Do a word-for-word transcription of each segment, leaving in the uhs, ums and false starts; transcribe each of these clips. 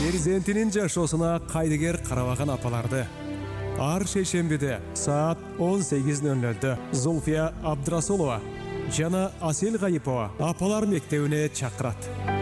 Перзентинин жашоосуна кайдыгер карабаган апаларды ар шейшембиде саат он сегиз ноль нольдө Зульфия Абдрасулова жана Асел Гайипова апалар мектебине чакырат.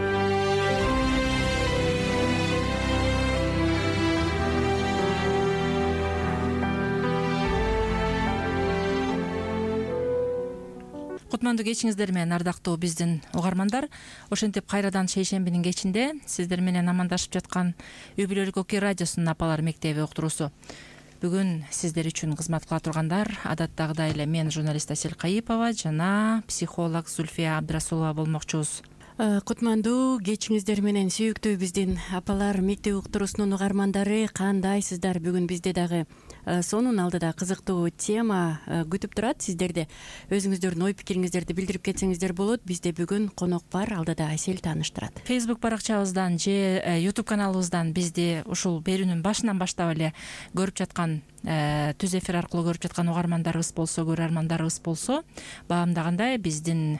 Кутмандуу кечиңиздер менен ардактуу биздин угармандар. Ошентип кайрадан шейшембинин кечинде сиздер менен амандашып жаткан үй бүлөлүк Оке радиосунун апалар мектеби уктуруусу. Бүгүн сиздер үчүн кызмат кыла тургандар адаттагыдай эле мен журналист Асел Гайипова жана психолог Зульфия Абдрасулова болмокчубуз. Кутмандуу кечиңиздер менен сүйүктүү биздин апалар мектеби уктуруусунун угармандары, кандайсыздар? Бүгүн бизде дагы сонун алдыда кызыктуу тема күтүп турат сиздерди. Өзүңүздөрдүн ой пикириңиздерди билдирип кетсеңиздер болот. Бизде бүгүн конок бар, алдыда Асел тааныштырат. Facebook баракчабыздан же YouTube каналыбыздан бизди ушул берүүнүн башынан баштап эле көрүп жаткан, түз эфир аркылуу көрүп жаткан угармандарыбыз болсо, көрөрмандарыбыз болсо, баамдагандай биздин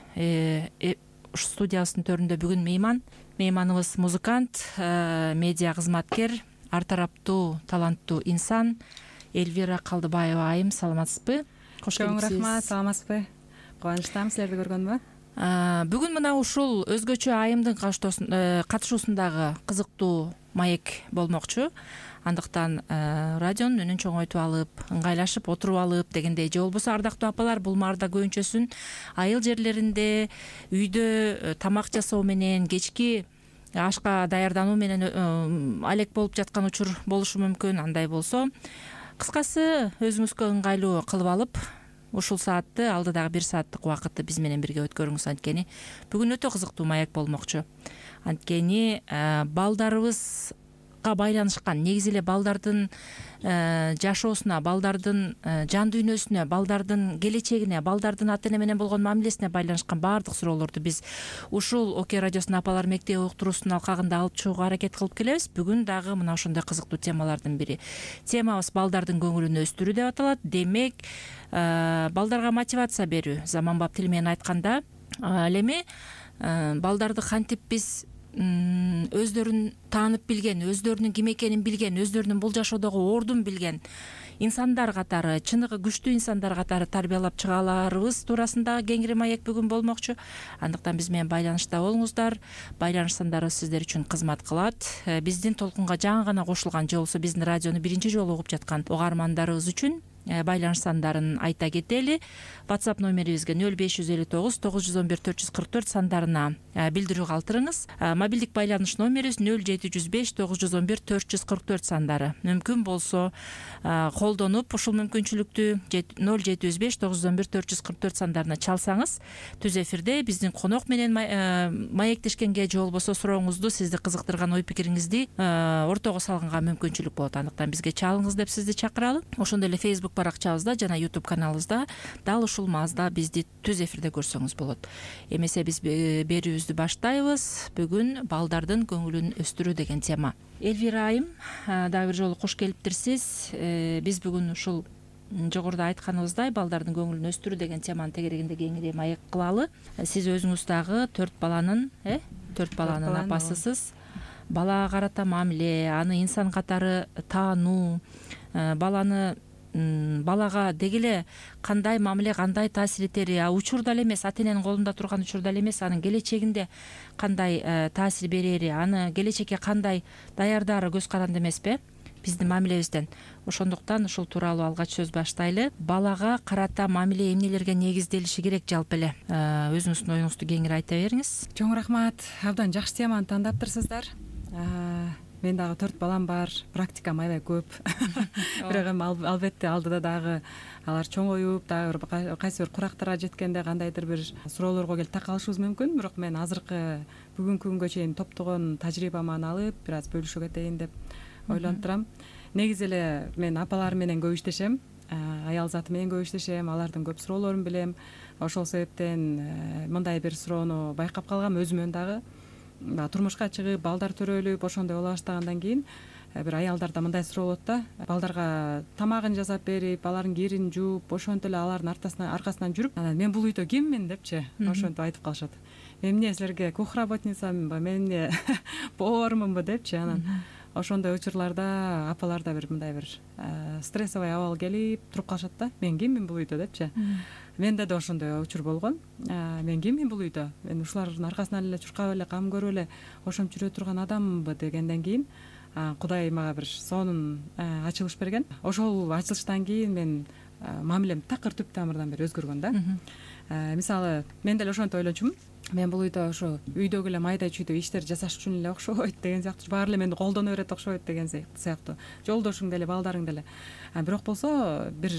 ушу студиябыздын төрүндө бүгүн мейман, мейманыбыз музыкант, медиа кызматкер, ар тараптуу таланттуу инсан Эльвира Калдыбаева айым. Саламатсызбы? Кош келипсиз. Рахмат, саламатсызбы? Кубанычтамын силерди көргөнүмө. Бүгүн мына ушул өзгөчө айымдын катышуусундагы кызыктуу маек болмокчу. Андыктан радионун үнүн чоңойтуп алып, ыңгайлашып отуруп алып дегендей, же болбосо ардактуу апалар бул маарда көбүнчөсүн айыл жерлеринде үйдө тамак жасоо менен, кечки ашка даярдануу менен алек болуп жаткан учур болушу мүмкүн. Андай болсо, кыскасы өзүңүзгө ыңгайлуу кылып алып, ушул саатты, алдыдагы бир сааттык убакытты биз менен бирге өткөрүңүз. Анткени бүгүн өтө кызыктуу маек болмокчу. Анткени балдарыбыз байланышкан, негизи эле балдардын жашоосуна, балдардын жан дүйнөсүнө, балдардын келечегине, балдардын ата эне менен болгон мамилесине байланышкан баардык суроолорду биз ушул Оке радиосунун апалар мектеби уктуруусунун алкагында алып чыгууга аракет кылып келебиз. Бүгүн дагы мына ошондой кызыктуу темалардын бири. Темабыз балдардын көңүлүн өстүрүү деп аталат. Демек, балдарга мотивация берүү, заманбап тил менен айтканда. Ал эми балдарды кантип биз өздөрүн таанып билген, өздөрүнүн ким экенин билген, өздөрүнүн бул жашоодогу ордун билген инсандар катары, чыныгы күчтүү инсандар катары тарбиялап чыга аларыбыз туурасында кеңири маек бүгүн болмокчу. Андыктан биз менен байланышта болуңуздар. Байланыш сандарыбыз сиздер үчүн кызмат кылат. Биздин толкунга жаңы гана кошулган, же болбосо биздин радиону биринчи жолу угуп жаткан угармандарыбыз үчүн байланыш сандарын айта кетели. WhatsApp номерибизге нөл беш жүз элүү тогуз тогуз жүз он бир төрт жүз кырк төрт сандарына билдирүү калтырыңыз. Мобилдик байланыш номерибиз нөл жети жүз беш тогуз жүз он бир төрт жүз кырк төрт сандары. Мүмкүн болсо колдонуп ушул мүмкүнчүлүктү нөл жети жүз беш тогуз жүз он бир төрт жүз кырк төрт сандарына чалсаңыз, түз эфирде биздин конок менен маектешкенге, же болбосо сурооңузду, сизди кызыктырган ой пикириңизди ортого салганга мүмкүнчүлүк болот. Андыктан бизге чалыңыз деп сизди чакыралы. Ошондой эле Facebook баракчабызда жана YouTube каналыбызда дал ушул маазда бизди түз эфирде көрсөңүз болот. Эмесе биз берүүбүздү баштайбыз. Бүгүн балдардын көңүлүн өстүрүү деген тема. Эльвира айым, дагы бир жолу кош келиптирсиз. Биз бүгүн ушул жогоруда айтканыбыздай балдардын көңүлүн өстүрүү деген теманын тегерегинде кеңири маек кылалы. Сиз өзүңүз дагы төрт баланын, э, төрт баланын апасысыз. Балага карата мамиле, аны инсан катары таануу, баланы балага деги эле кандай мамиле, кандай таасир этери, учурда эле эмес, ата эненин колунда турган учурда эле эмес, анын келечегинде кандай таасир берери, аны келечекке кандай даярдаары көз каранды эмеспи биздин мамилебизден. Ошондуктан ушул тууралуу алгач сөз баштайлы. Балага карата мамиле эмнелерге негизделиши керек жалпы эле? Өзүңүздүн оюңузду кеңири айта бериңиз. Чоң рахмат. Абдан жакшы теманы таңдаптырсыздар. Мен дагы төрт балам бар, практикам аябай көп. Бирок эми албетте алдыда дагы алар чоңоюп, дагы кайсы бир курактарга жеткенде кандайдыр бир суроолорго келип такалышыбыз мүмкүн. Бирок мен азыркы бүгүнкү күнгө чейин топтогон тажрыйбаман алып, бир аз бөлүшүп кетейин деп ойлонуп турам. Негизи эле мен апалар менен көп иштешем, аял заты менен көп иштешем, алардын көп суроолорун билем. Ошол себептен мындай бир суроону байкап калгам өзүмөн дагы. Турмушка чыгып, балдар төрөлүп, ошондой боло баштагандан кийин бир аялдарда мындай суроо болот да. Балдарга тамагын жасап берип, алардын кирин жууп, ошентип эле алардын аркасынан жүрүп, анан мен бул үйдө киммин депчи, ошентип айтып калышат. мен эмне силерге кухработницамынбы, мен эмне повармынбы депчи. Анан ошондой учурларда апаларда бир мындай бир стрессовый абал келип туруп калышат да. Мен киммин бул үйдө депчи. Менде да ошондой учур болгон. Мен киммин бул үйдө? Мен ушулардын аркасынан эле чуркап эле кам көрүп эле ошентип жүрө турган адаммынбы дегенден кийин Кудай мага бир сонун ачылыш берген. Ошол ачылыштан кийин мен мамилем такыр түп тамырдан бери өзгөргөн да. Мисалы, мен деле ошентип ойлочумун. Мен бул үйдө ошо үйдөгү эле майда чүйдө иштер жасаш үчүн эле окшойт деген сыяктуу, баары эле менди колдоно берет окшойт деген сыяктуу. Жолдошуң деле, балдарың деле. Бирок болсо бир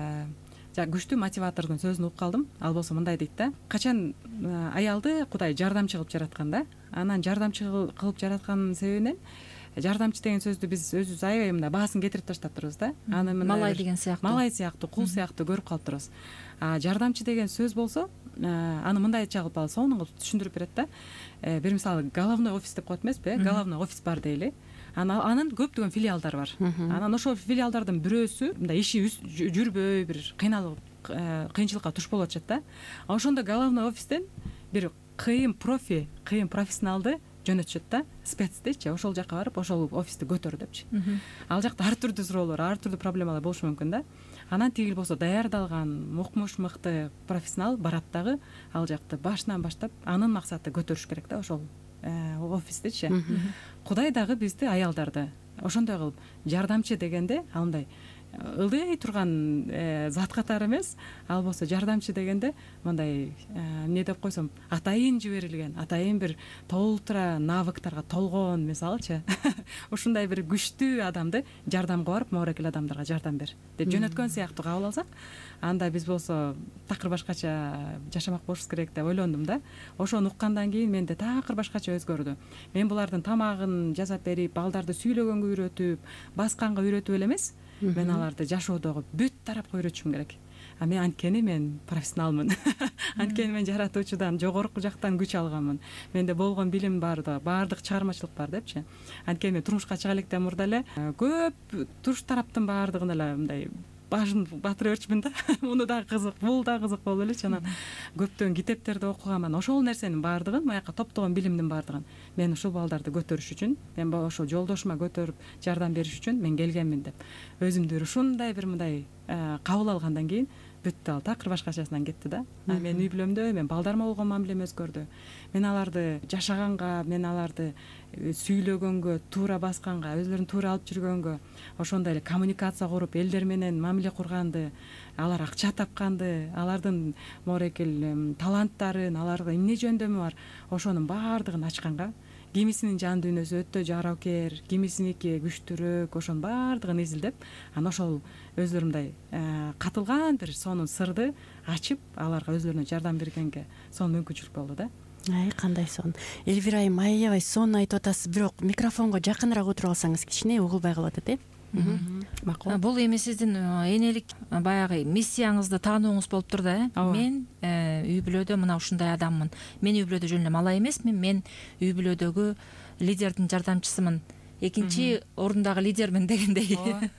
күчтүү мотиватордун сөзүн угуп калдым. Ал болсо мындай дейт да: качан аялды Кудай жардамчы кылып жараткан да. Анан жардамчы кылып жараткан себебинен жардамчы деген сөздү биз өзүбүз аябай мындай баасын кетирип таштаптырбыз да. Аны малай деген сыяктуу, малай сыяктуу, кул сыяктуу көрүп калыптырбыз. А жардамчы деген сөз болсо, аны мындайча кылып алып сонун кылып түшүндүрүп берет да. Бир мисалы головной офис деп коет эмеспи? Головной офис бар дейли. Анын көптөгөн филиалдары бар. Анан ошол филиалдардын бирөөсү мындай иши жүрбөй, бир кыйналып, кыйынчылыкка туш болуп атышат да. Ошондо головной офистен бир кыйын профи, кыйын профессионалды жөнөтүшөт да, спец дейчи. Ошол жака барып, ошол офисти көтөр депчи. Ал жакта ар түрдүү суроолор, ар түрдүү проблемалар болушу мүмкүн да. Анан тигил болсо даярдалган мукмуш мыкты профессионал барат дагы ал жакты башынан баштап анын максаты көтөрүш керек да ошол офистичи. Кудай дагы бизди, аялдарды ошондой кылып жардамчы дегенде андай ылдый турган зат катары эмес, ал болсо жардамчы дегенде мындай эмне деп койсом, атайын жиберилген, атайын бир толтура навыктарга толгон, мисалычы ушундай бир күчтүү адамды жардамга барып, моорекел адамдарга жардам бер деп жөнөткөн сыяктуу кабыл алсак, анда биз болсо такыр башкача жашамак болушубуз керек деп ойлондум да. Ошону уккандан кийин менде такыр башкача өзгөрдү. Мен булардын тамагын жасап берип, балдарды сүйлөгөнгө үйрөтүп, басканга үйрөтүп эле эмес, мен аларды жашоодогу бүт тарапка үйрөтүшүм керек. А мен анткени мен профессионалмын. Анткени мен жаратуучудан жогорку жактан күч алганмын. Менде болгон билим бар да, баардык чыгармачылык бар депчи. Анткени мен турмушка чыга электен мурда эле көп туруш тараптын баардыгын эле мындай башын батыра берчүмүн да. Муну да кызык, бул да кызык болуп элечи. Анан көптөгөн китептерди окуганмын. Ошол нерсенин баардыгын, маяка топтогон билимдин баардыгын мен ушул балдарды көтөрүш үчүн, мен ошол жолдошума көтөрүп жардам бериш үчүн мен келгенмин деп өзүмдү бир ушундай бир мындай кабыл алгандан кийин бүт ал такыр башкачасынан кетти да. Мен үй бүлөмдө, мен балдарыма болгон мамилем өзгөрдү. Мен аларды жашаганга, мен аларды сүйлөгөнгө, туура басканга, өзлөрүн туура алып жүргөнгө, ошондой эле коммуникация куруп, элдер менен мамиле курганды, алар акча тапканды, алардын моорекел таланттарын, аларга эмне жөндөмү бар, ошонун баардыгын ачканга, кимисинин жан дүйнөсү өтө жараокер, кимисиники күчтүүрөөк, ошонун баардыгын изилдеп, анан ошол өзлөрүмдөй катылган бир сонун сырды ачып, аларга өзлөрүнө жардам бергенге сонун мүмкүнчүлүк болду да. Ай, кандай сонун. Элвира айым, аябай сонун айтып атасыз, бирок микрофонго жакыныраак отуруп алсаңыз кичине угулбай калып атат, э? Макул. Бул эми сиздин энелик баягы миссияңызды таанууңуз болуп тур да, э? Мен үй бүлөдө мына ушундай адаммын. Мен үй бүлөдө жөн эле малай эмесмин, мен үй бүлөдөгү лидердин жардамчысымын. Экинчи орундагы лидермин дегендей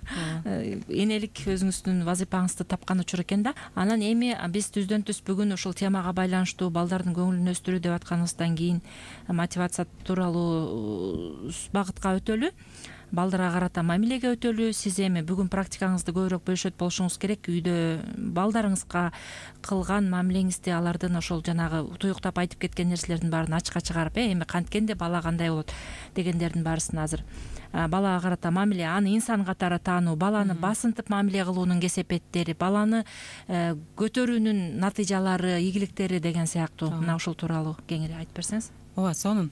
энелик өзүңүздүн вазипаңызды тапкан учур экен да. Анан эми биз түздөн түз бүгүн ушул темага байланыштуу балдардын көңүлүн өстүрүү деп атканыбыздан кийин мотивация тууралуу багытка өтөлү. Балдарга карата мамилеге өтөлү. Сиз эми бүгүн практикаңызды көбүрөөк бөлүшөт болушуңуз керек. Үйдө балдарыңызга кылган мамилеңизди, алардын ошол жанагы туюктап айтып кеткен нерселердин баарын ачыкка чыгарып, эми канткенде бала кандай болот дегендердин баарысын азыр балага карата мамиле, аны инсан катары таануу, баланы басынтып мамиле кылуунун кесепеттери, баланы көтөрүүнүн натыйжалары, ийгиликтери деген сыяктуу мына ушул тууралуу кеңири айтып берсеңиз. Ооба, сонун.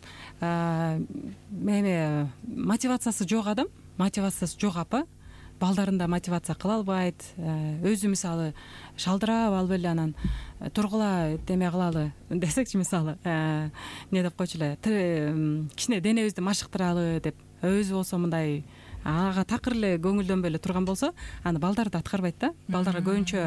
Эми мотивациясы жок адам, мотивациясы жок апа, балдарында мотивация кыла албайт. Өзү мисалы шалдырап алып эле анан тургула деме кылалы десекчи, мисалы эмне деп койчу эле, кичине денебизди машыктыралы деп, өзү болсо мындай ага такыр эле көңүлдөнбөй эле турган болсо аны балдар да аткарбайт да. Балдарга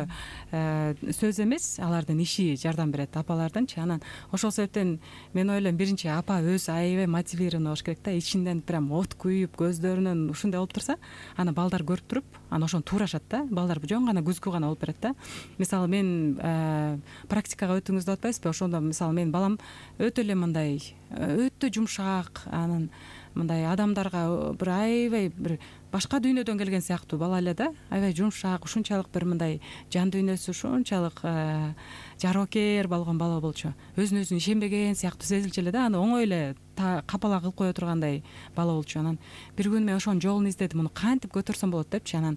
көбүнчө сөз эмес, алардын иши жардам берет, апалардынчы. Анан ошол себептен мен ойлойм, биринчи апа өзү аябай мотивированный болуш керек да, ичинден прям от күйүп, көздөрүнөн ушундай болуп турса, аны балдар көрүп туруп, аны ошону туурашат да. Балдар жөн гана күзгү гана болуп берет да. Мисалы мен практикага өтүңүз деп атпайсызбы? Ошондо мисалы менин балам өтө эле мындай өтө жумшак, анан мындай адамдарга бир аябай бир башка дүйнөдөн келген сыяктуу бала эле да, аябай жумшак, ушунчалык бир мындай жан дүйнөсү ушунчалык жароокер болгон бала болчу. Өзүн өзүн ишенбеген сыяктуу сезилчү эле да, аны оңой эле капала кылып кое тургандай бала болчу. Анан бир күнү мен ошонун жолун издедим, муну кантип көтөрсөм болот депчи. Анан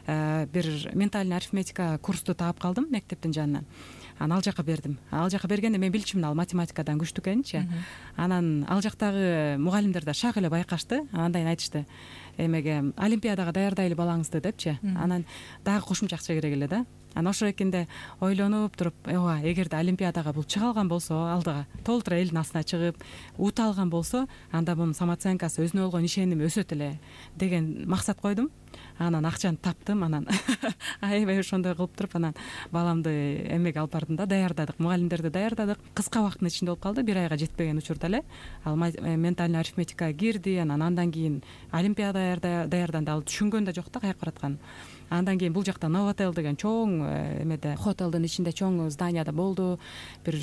бир ментальный арифметика курсту таап калдым мектептин жанынан. Анан ал жака бердим. Ал жака бергенде мен билчүмүн ал математикадан күчтүү экенинчи. Анан ал жактагы мугалимдер да шак эле байкашты. Андайын айтышты, эмеге олимпиадага даярдайлы балаңызды депчи. Анан дагы кошумча акча керек эле да. Анан ошол экенде ойлонуп туруп, ооба, эгерде олимпиадага бул чыга алган болсо, алдыга толтура элдин астына чыгып, ута алган болсо, анда мунун самооценкасы, өзүнө болгон ишеними өсөт эле деген максат койдум. Анан акчаны таптым, анан аябай ошондой кылып туруп, анан баламды эмеге алып бардым да, даярдадык, мугалимдерди даярдадык. Кыска убакыттын ичинде болуп калды, бир айга жетпеген учурда эле ал ментальный арифметикага кирди. Анан андан кийин олимпиада даярданды, ал түшүнгөн да жок да каяка баратканын. Андан кийин бул жакта Новотел деген чоң эмеде, хотелдин ичинде чоң зданияда болду. Бир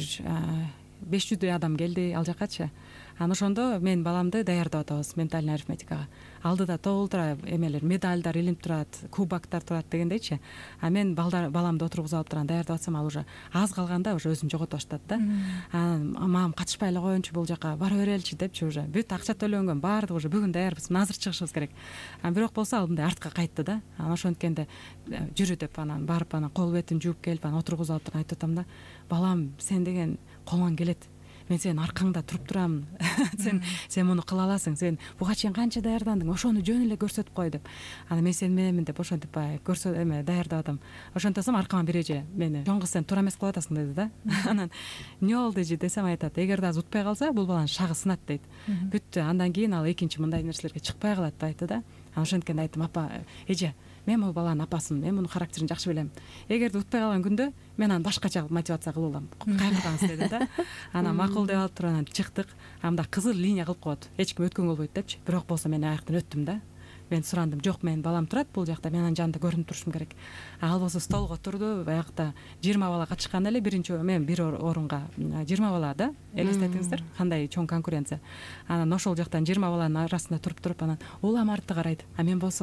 беш жүздөй адам келди ал жакачы. Анан ошондо мен баламды даярдап атабыз ментальный арифметикага. Алдыда толтура эмелер, медальдар илинип турат, кубоктор турат дегендейчи. А мен баламды отургузуп алып турам, даярдап атсам, ал уже аз калганда уже өзүн жогото баштады да. Анан мамам катышпай эле коеюнчу бул жака, бара береличи депчи, уже бүт акча төлөнгөн, баардыгы уже бүгүн даярбыз, азыр чыгышыбыз керек. Анан бирок болсо ал мындай артка кайтты да. Анан ошонткенде жүрү деп анан барып, анан кол бетин жууп келип, анан отургузуп алып туруп айтып атам да, балам, сен деген колуңан келет. Мен сенин аркаңда туруп турам. Сен сен муну кыла аласың. Сен буга чейин канча даярдандың? Ошону жөн эле көрсөтүп кой деп. Анан мен сени мененмин деп ошентип көрсөт эме даярдап атам. Ошентсем аркама бир эже мени, "Чоң кыз, сен туура эмес кылып атасың" деди да. Анан "Эмне болду эже" десем, айтат, "Эгерде азыр утпай калса, бул баланын шагы сынат" дейт. Бүттү. Андан кийин ал экинчи мындай нерселерге чыкпай калат деп айтты да. Анан ошенткенде айттым, "Апа, эже, мен бул баланын апасымын, мен мунун характерин жакшы билем. Эгерде утпай калган күндө мен аны башкача мотивация кылып алам. Кайгырбаңыз" деди да. Анан макул деп алып туруп анан чыктык. Анда кызыл линия кылып коет. Эч ким өткөнгө болбойт депчи. Бирок болсо мен аяктан өттүм да. Мен сурандым, "Жок, менин балам турат бул жакта, мен анын жанында көрүнүп турушум керек." Ал болсо столго турду. Баягыда жыйырма бала катышкан эле, биринчи мен бир орунга жыйырма бала да. Элестетиңиздер, кандай чоң конкуренция. Анан ошол жактан жыйырма баланын арасында туруп туруп, анан улам артты карайт. А мен болсо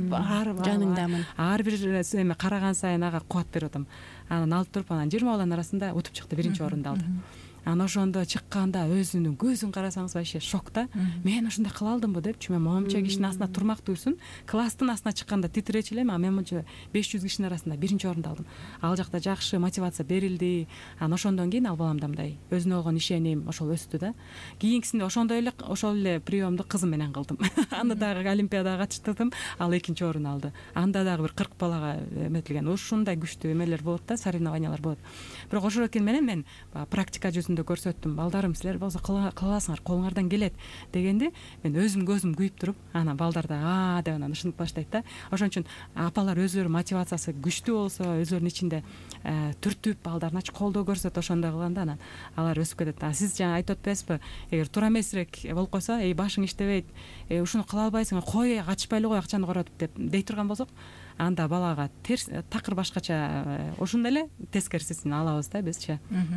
жаныңдамын. Ар бир эме караган сайын ага кубат берип атам. Анан алып туруп, анан жыйырма баланын арасында утуп чыкты, биринчи орунду алды. Анан ошондо чыкканда өзүнүн көзүн карасаңыз вообще шокта. Мен ушундай кыла алдымбы депчи. Мен момча кишинин астына турмактуусун, класстын астына чыкканда титиречү элем, а мен мынча беш жүз кишинин арасында биринчи орунду алдым. Ал жакта жакшы мотивация берилди. Анан ошондон кийин ал баламда мындай өзүнө болгон ишеним ошол өстү да. Кийинкисинде ошондой эле ошол эле приемду кызым менен кылдым. Аны дагы олимпиадага катыштырдым, ал экинчи орун алды. Анда дагы бир кырк балага эметилген. Ушундай күчтүү эмелер болот да, соревнованиялар болот. Бирок ошол экен менен мен практика жүзүндө көрсөттүм. Балдарым, силер болсо кыла аласыңар, колуңардан келет дегенде, мен өзүм көзүм күйүп туруп, анан балдар да аа деп анан ышынып баштайт да. Ошон үчүн апалар өзүлөрү мотивациясы күчтүү болсо, өзүлөрүнүн ичинде түртүп, балдарына колдоо көрсөтүп, ошондой кылганда анан алар өсүп кетет. А сиз жана айтып атпайсызбы, эгер туура эмесирээк болуп койсо, "Эй, башың иштебейт, ушуну кыла албайсың, кой, катышпай эле кой, акчаны коротуп" деп дей турган болсок, анда балага терс, такыр башкача, ошондой эле тескерисин алабыз да бизчи.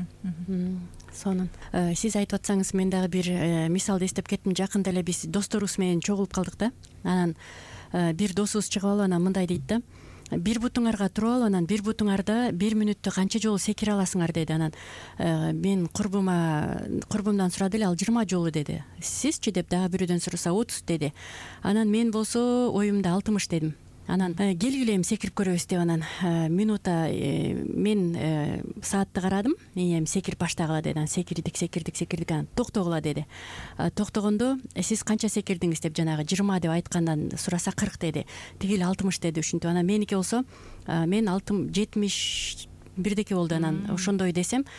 Сонун. Сиз айтып атсаңыз, мен дагы бир мисалды эстеп кеттим. Жакында эле биз досторубуз менен чогулуп калдык да. Анан бир досубуз чыгып алып анан мындай дейт да: "Бир бутуңарга туруп алып, анан бир бутуңарда бир мүнөттө канча жолу секире аласыңар" деди. Анан мен курбума курбумдан сурады эле, ал жыйырма жолу деди. "Сизчи" деп дагы бирөөдөн сураса, отуз деди. Анан мен болсо оюмда алтымыш дедим. Анан келгиле эми секирип көрөбүз деп анан минута мен саатты карадым. Эми секирип баштагыла деди. Анан секирдик, секирдик, секирдик, анан токтогула деди. Токтогондо "Сиз канча секирдиңиз" деп жанагы жыйырма деп айткандан сураса кырк деди. Тигил алтымыш деди. Ушинтип анан меники болсо мен алтым жетимиш бирдеке болду. Анан ошондой десем,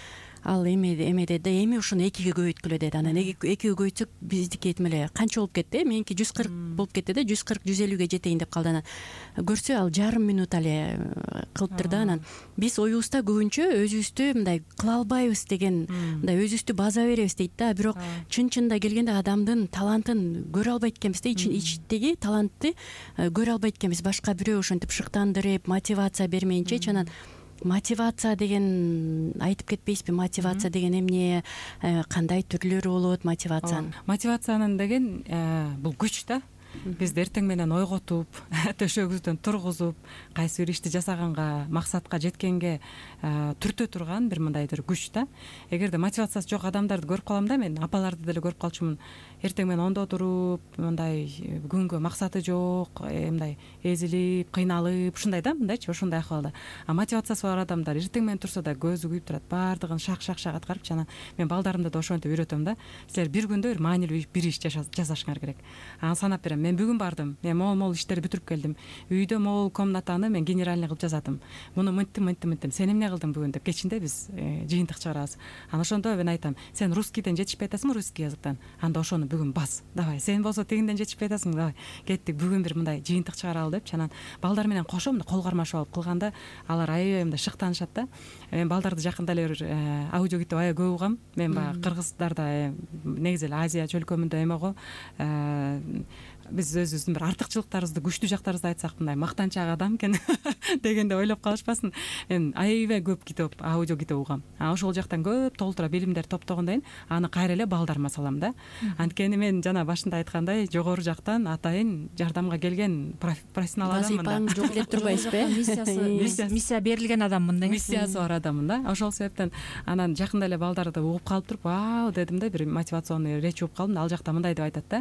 ал эме эмеде да эми ушуну экиге көбөйткүлө деди. Анан экиге көбөйтсөк биздики этим эле канча болуп кетти? Меники жүз кырк болуп кетти да, жүз кырк жүз элүүгө жетейин деп калды. Анан көрсө ал жарым минут эле кылыптыр да. Анан биз оюбузда көбүнчө өзүбүздү мындай кыла албайбыз деген, мындай өзүбүздү база беребиз дейт да. Бирок чын чынында келгенде адамдын талантын көрө албайт экенбиз да, ичтеги талантты көрө албайт экенбиз. Башка бирөө ошентип шыктандырып, мотивация бермейинчечи. Анан мотивация деген айтып кетпейсизби? Мотивация деген эмне, кандай түрлөрү болот мотивациянын? Мотивациянын деген бул күч да. Бизди эртең менен ойготуп, төшөгүбүздөн тургузуп, кайсы бир ишти жасаганга, максатка жеткенге түртө турган бир мындайдыр күч да. Эгерде мотивациясы жок адамдарды көрүп калам да, мен апаларды деле көрүп калчумун. Эртең менен ондо туруп, мындай күнгө максаты жок, мындай эзилип, кыйналып, ушундай да, мындайчы, ошондой акыбалда. А мотивациясы бар адамдар эртең менен турса да көзү күйүп турат, баардыгын шак-шак-шак аткарып, жана мен балдарымды да ошентип үйрөтөм да. Силер бир күндө бир маанилүү бир иш жасашыңар керек. Анан санап берем. Мен бүгүн бардым, мен могул-могул иштерди бүтүрүп келдим. Үйдө могул комнатаны мен генеральный кылып жазатым. Муну мынтип мынтип мынтип. Сен эмне кылдың бүгүн деп кечинде биз жыйынтык чыгарабыз. Анан ошондо мен айтам, сен русскийден жетишпей атасыңбы, русский языктан? Анда ошону бүгүн бас. Давай, сен болсо тегинден жетишпей атасың, давай. Кеттик, бүгүн бир мындай жыйынтык чыгаралы деп, анан балдар менен кошо мындай кол кармашып алып кылганда алар аябай мындай шыктанышат да. Мен балдарды жакында эле бир аудио кетип аябай көп угам. Мен баягы кыргыздарда негизи эле Азия чөлкөмүндө эме го, биз өзүбүздүн бир артыкчылыктарыбызды, күчтүү жактарыбызды айтсак, мындай мактанчак адам экен дегенде ойлоп калышпасын. Мен аябай көп китеп, аудио китеп угам. А ошол жактан көп толтура билимдер топтогондон кийин аны кайра эле балдарыма салам да. Анткени мен жана башында айткандай, жогору жактан атайын жардамга келген профессионал адаммын да. Вазифаң жок эле турбайсызбы? Миссия берилген адаммын да. Миссиясы бар адаммын да. Ошол себептен анан жакында эле балдарды угуп калып туруп, вау дедим да, бир мотивационный речь угуп калдым. Ал жакта мындай деп айтат да.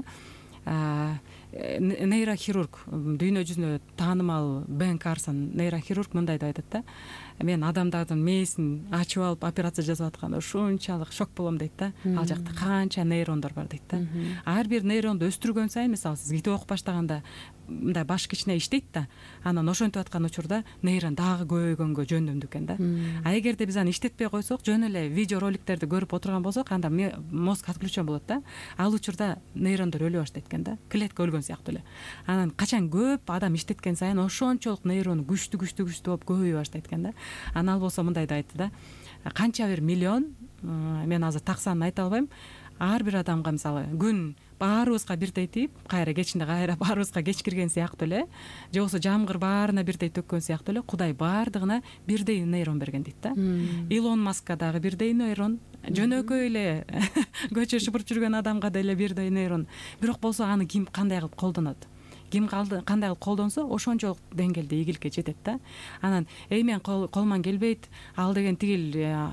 Нейрохирург, дүйнө жүзүндө таанымал Бен Карсон нейрохирург мындай деп айтат да. Мен адамдардын мээсин ачып алып операция жасап атканда ушунчалык шок болом дейт да. Ал жакта канча нейрондор бар дейт да. Ар бир нейронду өстүргөн сайын, мисалы сиз китеп окуп баштаганда мындай баш кичине иштейт да. Анан ошентип аткан учурда нейрон дагы көбөйгөнгө жөндөмдүү экен да. А эгерде биз аны иштетпей койсок, жөн эле видео роликтерди көрүп отурган болсок, анда мозг отключен болот да. Ал учурда нейрондор өлө баштайт экен да. Клетка өлгөн сыяктуу эле. Анан качан көп адам иштеткен сайын ошончолук нейрон күчтүү күчтүү күчтүү болуп көбөйө баштайт экен да. Анан ал болсо мындай да айтты да. Канча бир миллион, мен азыр так санын айта албайм. Ар бир адамга мисалы күн баарыбызга бирдей тийип, кайра кечинде кайра баарыбызга кеч кирген сыяктуу эле, же болбосо жамгыр баарына бирдей төккөн сыяктуу эле, Кудай баардыгына бирдей нейрон берген дейт да. Илон Маска дагы бирдей нейрон, жөнөкөй эле көчө шыпырып жүргөн адамга деле бирдей нейрон. Бирок болсо аны ким кандай кылып колдонот? Ким кандай кылып колдонсо, ошончолук деңгээлде ийгиликке жетет да. Анан эймен колман келбейт, ал деген тигил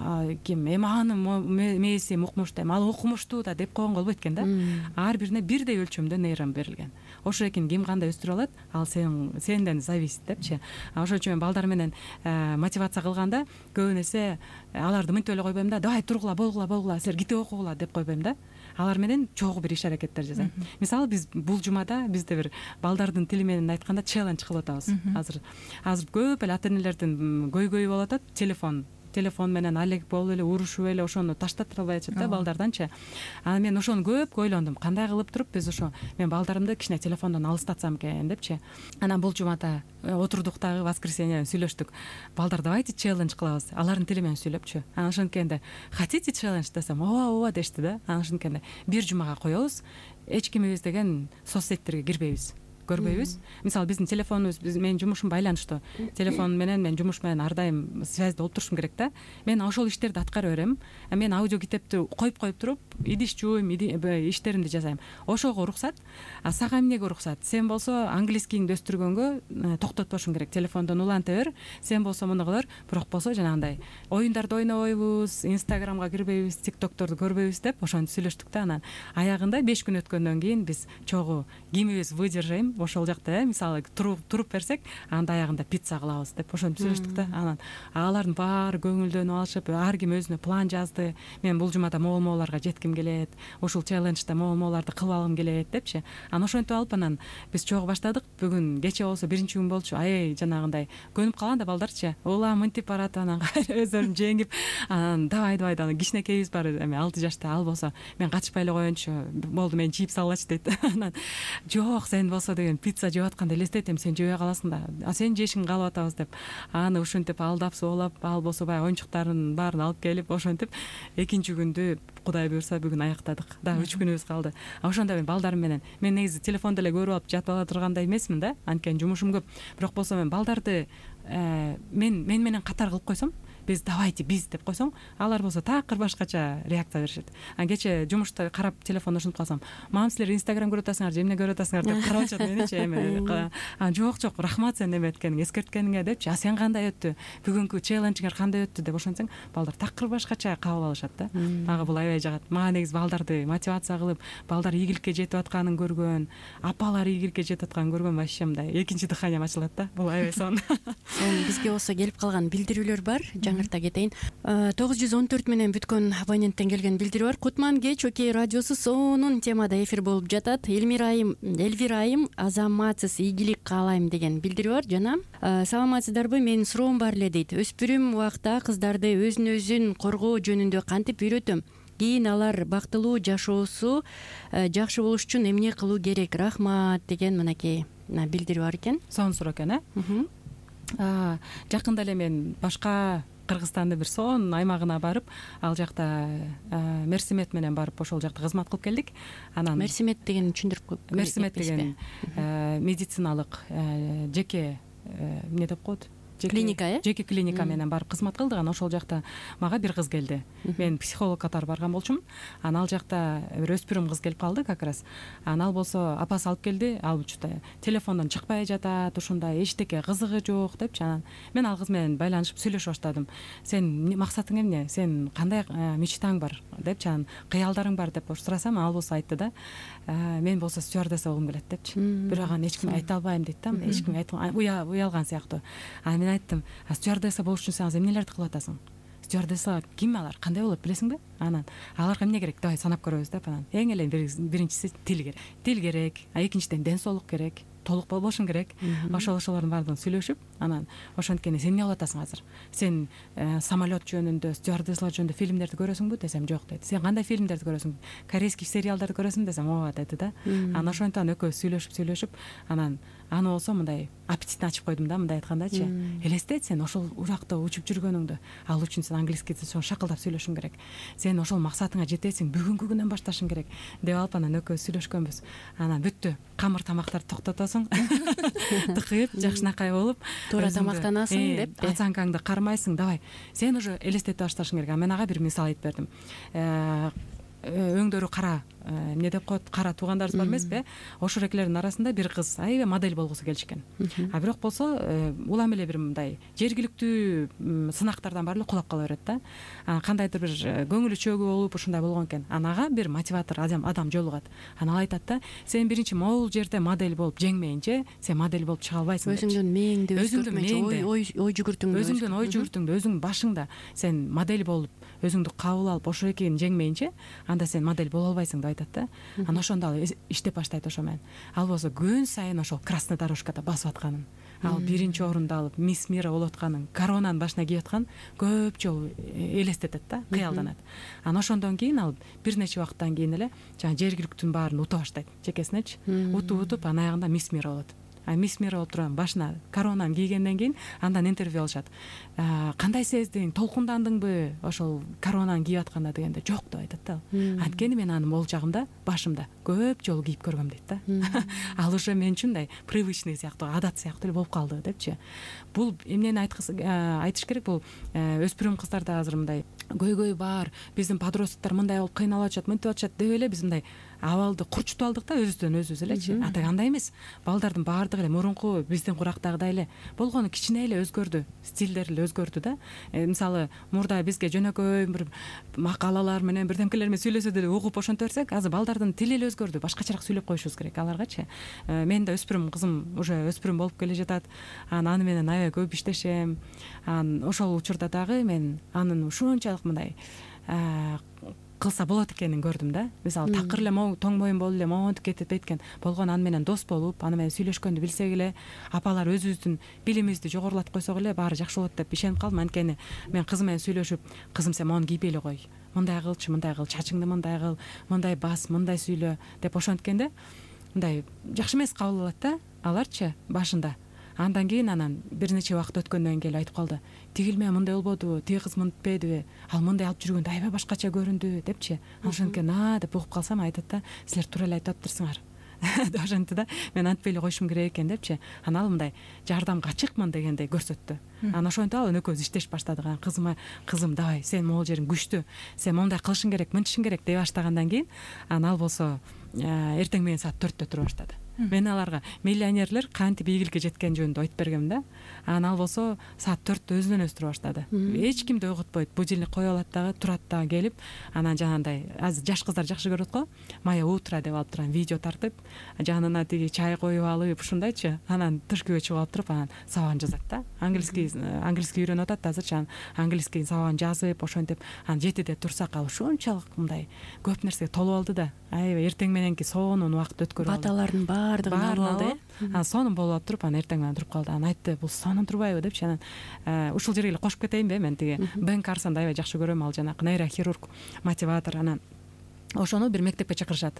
ким эми анын мээси укмуштуу, эми ал укмуштуу да деп койгонго болбойт экен да. Ар бирине бирдей өлчөмдө нейрон берилген. Ошо экен ким кандай өстүрө алат, ал сен сенден зависит депчи. Ошон үчүн мен балдар менен мотивация кылганда көбүн эсе аларды мынтип эле койбойм да. Давай тургула, болгула, болгула, силер китеп окугула деп койбойм да. Алар менен чогуу бир иш аракеттер жасайм. Мисалы биз бул жумада бизде бир балдардын тили менен айтканда челлендж кылып атабыз. Азыр азыр көп эле ата энелердин көйгөйү болуп атат. Телефон телефон менен алек болуп эле урушуп эле ошону таштатып албай атышат да балдарданчы. Анан мен ошону көп ойлондум. Кандай кылып туруп биз ошо мен балдарымды кичине телефондон алыстатсам экен депчи. Анан бул жумада отурдук дагы воскресенье сүйлөштүк. Балдар давайте челлендж кылабыз. Алардын тили менен сүйлөпчү. Анан ошонткенде хотите челлендж десем, ооба ооба дешти да. Анан ошонткенде бир жумага коебуз. Эч кимибиз деген соцсеттерге кирбейбиз. Көрбөйбүз. Мисалы биздин телефонубуз, биз менин жумушум байланыштуу. Телефон менен мен жумуш менен ар дайым связьда болуп турушум керек да. Мен ошол иштерди аткара берем. Мен аудио китепти коюп коюп туруп, идиш жууйм, иштеримди жасайм. Ошого уруксат. А сага эмнеге уруксат? Сен болсо английскийиңди өстүргөнгө токтотпошуң керек. Телефондон уланта бер. Сен болсо муну кылыр. Бирок болсо жанагындай оюндарды ойнобойбуз, Инстаграмга кирбейбиз, тиктокторду көрбөйбүз деп ошону сүйлөштүк да. Анан аягында беш күн өткөндөн кийин биз чогуу кимибиз выдержайм, койсом ошол жакта э мисалы туруп берсек анын аягында пицца кылабыз деп ошентип сүйлөштүк да. Анан алардын баары көңүлдөнүп алышып, ар ким өзүнө план жазды. Мен бул жумада могул могуларга жетким келет, ушул челленджде могул могуларды кылып алгым келет депчи. Анан ошентип алып анан биз чогуу баштадык. Бүгүн кече болсо биринчи күн болчу. Аябай жанагындай көнүп калган да балдарчы. Ула мынтип барат, анан өздөрүн жеңип, анан давай давай анан кичинекейбиз бар эме алты жашта. Ал болсо мен катышпай эле коеюнчу, болду мен жийип салгачы дейт. Анан жок, сен болсо деген пицца жеп атканда элестетем, сен жебей каласың да, а сен жешиң калып атабыз деп аны ушинтип алдап соолап, ал болсо баягы оюнчуктарын баарын алып келип ошентип экинчи күндү Кудай буйрса бүгүн аяктадык. Да үч күнүбүз калды. Ошондо мен балдарым менен мен негизи телефондо эле көрүп алып жатып ала тургандай эмесмин да, анткени жумушум көп. Бирок болсо мен балдарды мен мен менен катар кылып койсом, биз давайте биз деп койсоң, алар болсо такыр башкача реакция беришет. Анан кече жумушта карап телефонду ушинтип калсам, мам силер Инстаграм көрүп атасыңар же эмне көрүп атасыңар деп карап атышат меничи эме. Анан жок жок, рахмат сен эме эткениңе, эскерткениңе депчи. А сен кандай өттү? Бүгүнкү челленджиңер кандай өттү деп ошентсең, балдар такыр башкача кабыл алышат да. Мага бул аябай жагат. Мага негизи балдарды мотивация кылып, балдар ийгиликке жетип атканын көргөн, апалар ийгиликке жетип атканын көргөн вообще мындай экинчи дыханиям ачылат да. Бул аябай сонун. Сонун бизге болсо келип калган билдирүүлөр бар. Жаңырта кетейин. тогуз жүз он төрт менен бүткөн абоненттен келген билдирүү бар. Кутман кеч Окей радиосу сонун темада эфир болуп жатат. Элмира айым, Элвира айым, азаматсыз ийгилик каалайм деген билдирүү бар. Жана саламатсыздарбы, менин суроом бар эле дейт. Өспүрүм убакта кыздарды өзүн өзүн коргоо жөнүндө кантип үйрөтөм? Кийин алар бактылуу жашоосу жакшы болуш үчүн эмне кылуу керек? Рахмат деген мынакей билдирүү бар экен. Сонун суроо экен, э? Жакында эле мен башка Кыргызстандын бир сонун аймагына барып, ал жакта Мерсимет менен барып ошол жакта кызмат кылып келдик. Анан Мерсимет деген түшүндүрүп коюп. Мерсимет деген медициналык жеке эмне деп коет? Клиника, э? Жеке клиника менен барып кызмат кылдык. Анан ошол жакта мага бир кыз келди. Мен психолог катары барган болчумун. Анан ал жакта бир өспүрүм кыз келип калды как раз. Анан ал болсо апасы алып келди. Ал учурда телефондон чыкпай жатат, ушундай эчтеке кызыгы жок депчи. Анан мен ал кыз менен байланышып сүйлөшүп баштадым. Сен максатың эмне? Сен кандай мечтаң бар депчи. Анан кыялдарың бар деп сурасам, ал болсо айтты да, мен болсо стюардесса болгум келет депчи. Бирок аны эч кимге айта албайм дейт да. Эч кимге айткым уялган сыяктуу. Анан мен айттым, а стюардесса болуш үчүн сен азыр эмнелерди кылып атасың? Стюардесса ким алар? Кандай болот билесиңби? Анан аларга эмне керек? Давай санап көрөбүз деп. Анан эң эле биринчиси тил керек. Тил керек, а экинчиден ден соолук керек. Толук болбошуң керек. Ошол ошолордун баардыгын сүйлөшүп, анан ошенткени сен эмне кылып атасың азыр? Сен самолет жөнүндө, стюардессалар жөнүндө фильмдерди көрөсүңбү десем, жок дейт. Сен кандай фильмдерди көрөсүң? Корейский сериалдарды көрөсүңбү десем, ооба дейт да. Анан ошентип анан экөөбүз сүйлөшүп сүйлөшүп, анан аны болсо мындай аппетитин ачып койдум да, мындай айткандачы. Элестет, сен ошол уракта учуп жүргөнүңдү. Ал үчүн сен английскийди шакылдап сүйлөшүң керек. Сен ошол максатыңа жетесиң, бүгүнкү күнүнөн башташың керек деп алып анан экөөбүз сүйлөшкөнбүз. Анан бүттү. Камыр тамактарды токтотосуң. Тыкып, жакшынакай болуп, туура тамактанасың деп. Оценкаңды кармайсың, давай. Сен уже элестете башташың керек. Мен ага бир мисал айтып бердим. Өңдөрү кара, эмне деп коет, кара туугандарыбыз бар эмеспи? Ошол экелердин арасында бир кыз аябай модель болгусу келишкен. А бирок болсо улам эле бир мындай жергиликтүү сынактардан баары эле кулап кала берет да. Кандайдыр бир көңүлү чөгүү болуп ушундай болгон экен. Анага бир мотиватор адам адам жолугат. Анан ал айтат да, сен биринчи могул жерде модель болуп жеңмейинче, сен модель болуп чыга албайсың. Өзүңдүн мээңди өзгөртмөйүнчө, ой ой жүгүртүңдү, өзүңдүн ой жүгүртүңдү, өзүңдүн башыңда сен модель болуп, өзүңдү кабыл алып, ошо экени жеңмейинче, анда сен модель боло албайсың деп айтат да. Анан ошондо ал иштеп баштайт ошо менен. Ал болсо күн сайын ошол красный дорожкада басып атканын, ал биринчи орунду алып, мисс мира болуп атканын, коронанын башына кийип аткан көп жолу элестетет да, кыялданат. Анан ошондон кийин ал бир нече убакыттан кийин эле жана жергиликтүүнүн баарын ута баштайт, жекесинечи. Утуп утуп анан аягында мисс мира болот. А мисс мира болуп турган башына коронаны кийгенден кийин андан интервью алышат. Кандай сездиң? Толкундандыңбы ошол коронаны кийип атканда дегенде, жок деп айтат да. Анткени мен аны могул жагымда, башымда көп жолу кийип көргөм дейт да. Ал уже мен үчүн мындай привычный сыяктуу, адат сыяктуу эле болуп калды депчи. Бул эмнени айтыш керек? Бул өспүрүм кыздарда азыр мындай көйгөй бар, биздин подростоктор мындай болуп кыйналып атышат, мынтип атышат деп эле биз мындай абалды курчутуп алдык да өзүбүздөн өзүбүз элечи. А так андай эмес. Балдардын баардыгы эле мурунку биздин курактагыдай эле болгону кичине эле өзгөрдү, стилдери эле өзгөрдү да. Мисалы мурда бизге жөнөкөй бир макалалар менен бирдемкелер менен сүйлөсө деле угуп ошонто берсек, азыр балдардын тили эле өзгөрдү, башкачараак сүйлөп коюшубуз керек аларгачы. Мен да өспүрүм кызым уже өспүрүм болуп келе жатат. Анан аны менен аябай көп иштешем. Анан ошол учурда дагы мен анын ушунчалык мындай кылса болот экенин көрдүм да. Мисалы такыр эле тоң моюн болуп эле монтип кетип эйткен болгону аны менен дос болуп, аны менен сүйлөшкөндү билсек эле, апалар өзүбүздүн билимибизди жогорулатып койсок эле баары жакшы болот деп ишенип калдым. Анткени мен кызым менен сүйлөшүп, кызым сен мону кийбей эле кой, мындай кылчы, мындай кыл, чачыңды мындай кыл, мындай бас, мындай сүйлө деп ошонткенде мындай жакшы эмес кабыл алат да аларчы башында. Андан кийин анан бир нече убакыт өткөндөн кийин айтып калды: тигилме мындай болбодубу, тиги кыз мынтпедиби, ал мындай алып жүргөндө аябай башкача көрүндү депчи. Ошонткени а деп угуп калсам айтат да: силер туура эле айтып атыптырсыңар деп ошентти да. Мен антпей эле койушум керек экен депчи. Анан ал мындай жардамга ачыкмын дегендей көрсөттү. Анан ошентип алып экөөбүз иштешип баштадык. Анан кызыма: кызым, давай, сен могул жериң күчтүү, сен мондай кылышың керек, мынтишиң керек дей баштагандан кийин анан ал болсо эртең менен саат төрттө тура баштады. Мен аларга миллионерлер кантип ийгиликке жеткен жөнүндө айтып бергем да. Анан ал болсо саат төрттө өзүнөн өзү тура баштады. Эч кимди ойготпойт, будильник коюп алат дагы, турат дагы келип, анан жанагындай азыр жаш кыздар жакшы көрөт го, Моя утро деп алып турган видео тартып, жанына тиги чай коюп алып, ушундайчы. Анан тышкыга чыгып алып туруп, анан сабагын жазат да. Английский английский үйрөнүп атат азырчы, анан английский сабагын жазып, ошентип, анан жетиде турсак ал ушунчалык мындай көп нерсеге толуп алды да. Аябай эртең мененки сонун убакыт өткөрүп алды. Баталардын баардыгын алып алды. Анан сонун болуп алып туруп, анан эртең менен туруп калды. Анан айтты: бул сонун турбайбы депчи. Анан ушул жерге эле кошуп кетейинби, мен тиги Бен Карсонду аябай жакшы көрөм, ал жанагы нейрохирург, мотиватор. Анан ошону бир мектепке чакырышат.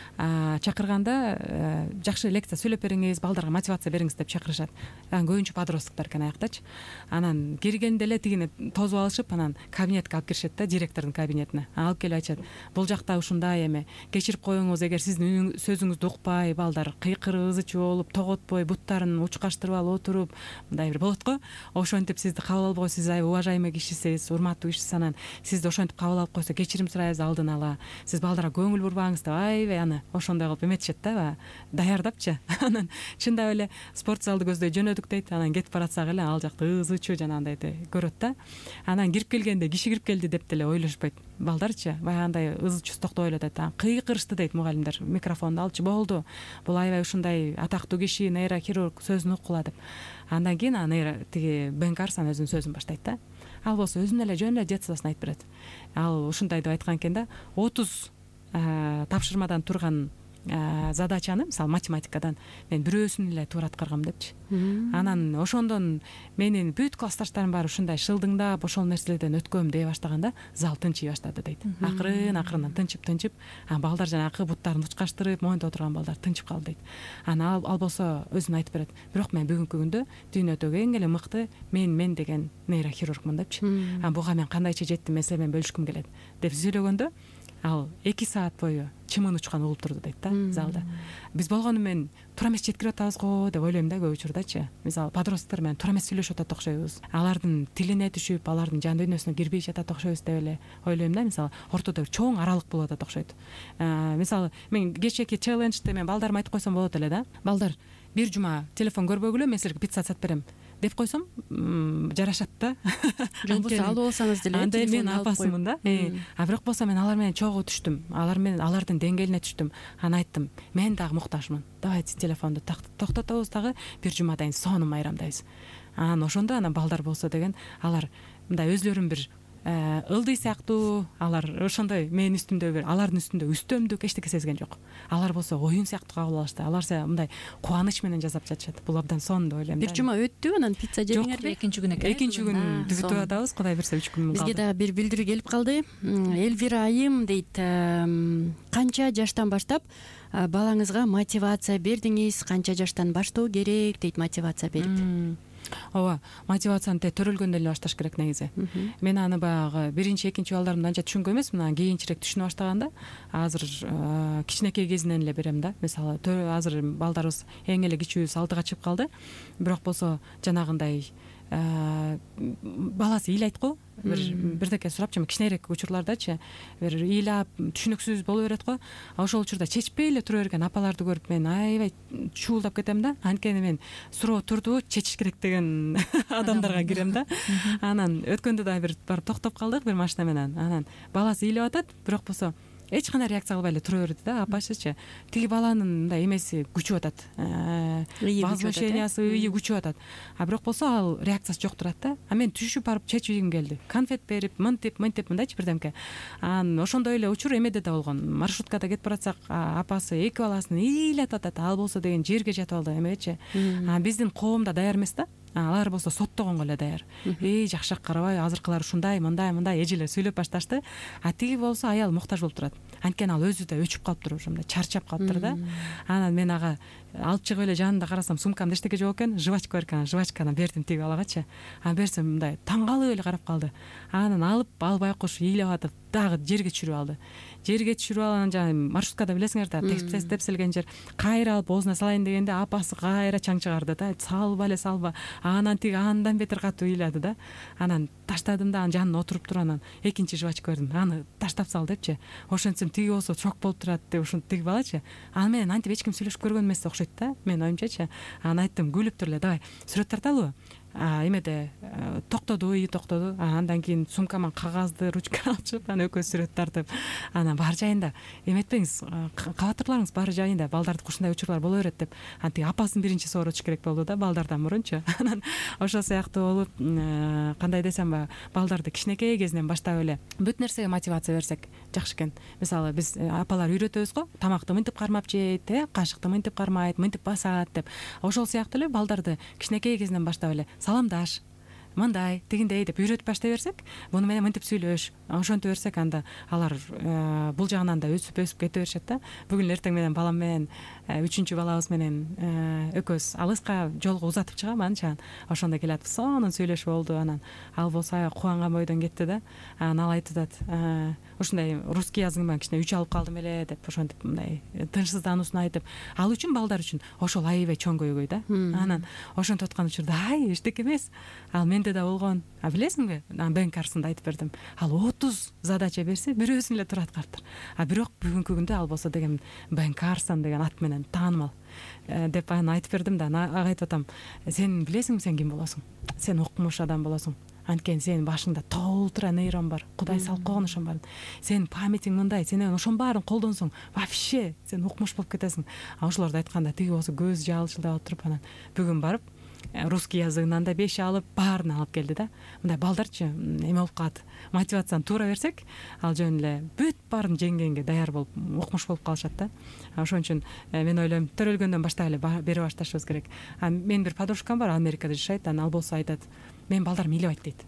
Чакырганда жакшы лекция сүйлөп бериңиз, балдарга мотивация бериңиз деп чакырышат. Анан көбүнчө подростоктор экен аяктачы. Анан киргенде эле тигини тосуп алышып, анан кабинетке алып киришет да, директордун кабинетине. Алып келип айтышат: бул жакта ушундай эме, кечирип коюңуз, эгер сиздин сөзүңүздү укпай, балдар кыйкырып, ызы чуу болуп, тоготпой, буттарын учкаштырып алып отуруп, мындай бир болот го. Ошентип сизди кабыл албой, сиз аябай уважаемый кишисиз, урматтуу кишисиз. Анан сизди ошентип кабыл алып койсо, кечирим сурайбыз алдын ала. Сиз балдарга көңүл бурбаңыз деп аябай аны ошондой кылып эметишет да, даярдапчы. Анан чындап эле спорт залды көздөй жөнөдүк дейт. Анан кетип баратсак эле ал жакта ызы чуу жанагындай көрөт да. Анан кирип келгенде киши кирип келди деп деле ойлошпойт балдарчы. Баягындай ызы чуусу токтоп эле атат. Кыйкырышты дейт мугалимдер. Микрофонду алчы, болду. Бул аябай ушундай атактуу киши, нейрохирург, сөзүн уккула деп. Андан кийин нейро тиги Бен Карсон өзүнүн сөзүн баштайт да. Ал болсо өзүнүн эле жөн эле жетсасын айтып берет. Ал ушундай деп айткан экен да: отуз тапшырмадан турган задачаны, мисалы математикадан мен бирөөсүн эле туура аткаргам депчи. Анан ошондон менин бүт классташтарым баары ушундай шылдыңдап ошол нерселерден өткөм дей баштаганда зал тынчый баштады дейт. Акырын акырындан тынчып тынчып, анан балдар жанагы буттарын учкаштырып моюнда отурган балдар тынчып калды дейт. Анан ал болсо өзүн айтып берет: бирок мен бүгүнкү күндө дүйнөдөгү эң эле мыкты мен мен деген нейрохирургмун депчи. Анан буга мен кандайча жеттим, мен силер менен бөлүшкүм келет деп сүйлөгөндө ал эки саат бою чымын учкан угуп турду дейт да залда. Биз болгону менен туура эмес жеткирип атабыз го деп ойлойм да көп учурдачы. Мисалы подростоктор менен туура эмес сүйлөшүп атат окшойбуз. Алардын тилине түшүп, алардын жан дүйнөсүнө кирбей жатат окшойбуз деп эле ойлойм да. Мисалы ортодо бир чоң аралык болуп атат окшойт. Мисалы мен кечээки челленджде мен балдарыма айтып койсом болот эле да: балдар, бир жума телефон көрбөгүлө, мен силерге пицца сатып берем деп койсом жарашат да. Жолбосо алып алсаңыз деле андай мен апасымын да. А бирок болсо мен алар менен чогуу түштүм, алар менен алардын деңгээлине түштүм. Анан айттым: мен дагы муктажмын, давайте телефонду токтотобуз, дагы бир жумадан сонун майрамдайбыз. Анан ошондо анан балдар болсо деген алар мындай өзлөрүн бир ылдый сыяктуу, алар ошондой менин үстүмдө бир алардын үстүндө үстөмдүк эчтеке сезген жок. Алар болсо оюн сыяктуу кабыл алышты. Алар мындай кубаныч менен жасап жатышат. Бул абдан сонун деп ойлойм. Бир жума өттү, анан пицца жедиңерби? Экинчи күнү экен. Экинчи күн түзүтүп атабыз, Кудай берсе үч күн калды. Бизге дагы бир билдирүү келип калды. Элвира айым дейт: канча жаштан баштап балаңызга мотивация бердиңиз? Канча жаштан баштоо керек дейт мотивация берип? Ооба, мотивацияны те төрөлгөндө эле башташ керек негизи. Мен аны баягы биринчи, экинчи балдарымда анча түшүнгөн эмесмин, анан кийинчерээк түшүнө баштаганда азыр кичинекей кезинен эле берем да. Мисалы азыр балдарыбыз эң эле кичүүбүз алтыга чыгып калды. Бирок болсо жанагындай баласы ыйлайт го, бир бирдеке сурапчы, кичинерээк учурлардачы бир ыйлап түшүнүксүз боло берет го. Ошол учурда чечпей эле тура берген апаларды көрүп мен аябай чуулдап кетем да. Анткени мен суроо турду, чечиш керек деген адамдарга кирем да. Анан өткөндө да бир барып токтоп калдык бир машина менен. Анан баласы ыйлап атат, бирок болсо эч кандай реакция кылбай эле тура берди да. Апачычы тиги баланын мындай эмеси күчүп атат, возмущениясы, ыйы күчүп атат. А бирок болсо ал реакциясы жок турат да. А мен түшүп барып чечигим келди. Конфет берип, мынтип, мынтип мындайчы бирдемке. Анан ошондой эле учур эмеде да болгон. Маршруткада кетип баратсак, апасы эки баласын ыйлатып атат. Ал болсо деген жерге жатып алды эмечи. А биздин коомда даяр эмес да. Алар болсо соттогонго эле даяр. Эй, жакшак карабай, азыркылар ушундай, мындай, мындай эжелер сүйлөп башташты. А тиги болсо аял муктаж болуп турат. Анткени ал өзү да өчүп калыптыр, ошондой чарчап калыптыр да. Анан мен ага алып чыгып эле жанында карасам, сумкамда эчтеке жок экен, жвачка бар экен, жвачканы бердим тиги балагачы. Анан берсем мындай таң калып эле карап калды. Анан алып, ал байкуш ыйлап атып, дагы жерге түшүрүп алды. Жерге түшүрүп алган жана маршруткада билесиңер да, тепселген жер. Кайра алып оозуна салайын дегенде апасы кайра чаң чыгарды да. Салба эле салба. Анан тиги андан бетер катуу ыйлады да. Анан таштадым да, анын жанына отуруп туруп анан экинчи жвачка бердим. Аны таштап сал депчи. Ошентсем тиги болсо шок болуп турат деп ушинтип тиги балачы. Аны менен антип эч ким сүйлөшүп көргөн эмес окшойт да, мен оюмчачы. Анан айттым, күлүп тур эле, давай сүрөт тарталыбы? Эмеде токтоду, үй токтоду. Андан кийин сумкаман кагазды, ручка алып чыгып, анан экөөбүз сүрөт тартып, анан баары жайында эметпеңиз, кабатырларыңыз баары жайында, балдарды ушундай учурлар боло берет деп. Анан тиги апасын биринчи сооротуш керек болду да, балдардан мурунчу. Анан ошол сыяктуу болуп, кандай десем, балдарды кичинекей кезинен баштап эле бүт нерсеге мотивация берсек жакшы экен. Мисалы биз апалар үйрөтөбүз го, тамакты мынтип кармап жейт, э, кашыкты мынтип кармайт, мынтип басат деп. Ошол сыяктуу эле балдарды кичинекей кезинен баштап эле саламдаш, мындай, тигиндей деп үйрөтүп баштай берсек, буну менен мынтип сүйлөш, ошентип берсек, анда алар бул жагынан да өсүп өсүп кете беришет да. Бүгүн эртең менен балам менен, үчүнчү балабыз менен экөөбүз алыска жолго узатып чыгам анча. Ошондо келатып, сонун сүйлөшүп болду. Анан ал болсо аябай кубанган бойдон кетти да. Анан ал айтып атат, ушундай русский языгыман кичине үч алып калдым эле деп, ошентип мындай тынчсыздануусун айтып, ал үчүн балдар үчүн ошол аябай чоң көйгөй да. Анан ошентип аткан учурда ай эчтеке эмес, ал менде да болгон. А билесиңби, анан Бен Карсонду айтып бердим. Ал отуз задача берсе, бирөөсүн эле турат картыр. А бирок бүгүнкү күндө ал болсо деген Бен Карсон деген ат менен таанымал деп аны айтып бердим да. Ага айтып атам, сен билесиңби сен ким болосуң? Сен окумуш адам болосуң. Анткени сенин башыңда толтура нейрон бар. Кудай салып койгон ошон баарын. Сенин памятиң мындай, сен ошон баарын колдонсоң, вообще сен окумуш болуп кетесиң. А ошолорду айтканда тиги болсо көз жалчылдап отуруп, анан бүгүн барып русский языгынан да беш алып, баарын алып келди да. Мындай балдарчы эме болуп калат. Мотивацияны туура берсек, ал жөн эле бүт баарын жеңгенге даяр болуп, окумуш болуп калышат да. Ошон үчүн мен ойлойм, төрөлгөндөн баштап эле бере башташыбыз керек. А мен бир подружкам бар, Америкада жашайт, анан ал болсо айтат, мен балдарым ыйлабайт дейт.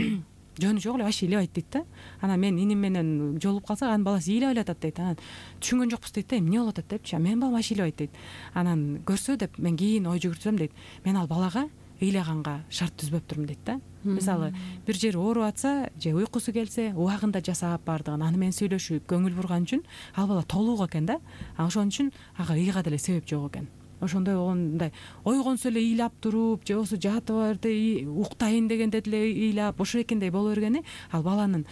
Жөнү жок эле вообще ыйлабайт дейт да. Анан мен иним менен жолугуп калсак, анын баласы ыйлап эле атат дейт. Анан түшүнгөн жокпуз дейт да, эмне болуп атат депчи. Мен балам вообще ыйлабайт дейт. Анан көрсө деп мен кийин ой жүгүртсөм дейт. Мен ал балага ыйлаганга шарт түзбөптүрмүн дейт да. Мисалы, бир жери ооруп атса, же уйкусу келсе, убагында жасап бардыгын, аны менен сүйлөшүп, көңүл бурган үчүн ал бала толук экен да. Ошон үчүн ага ыйга деле себеп жок экен. Ошондой болгондой ойгонсо эле ыйлап туруп, же болбосо жатып берди, уктайын дегенде деле ыйлап, ошо экендей боло бергени ал баланын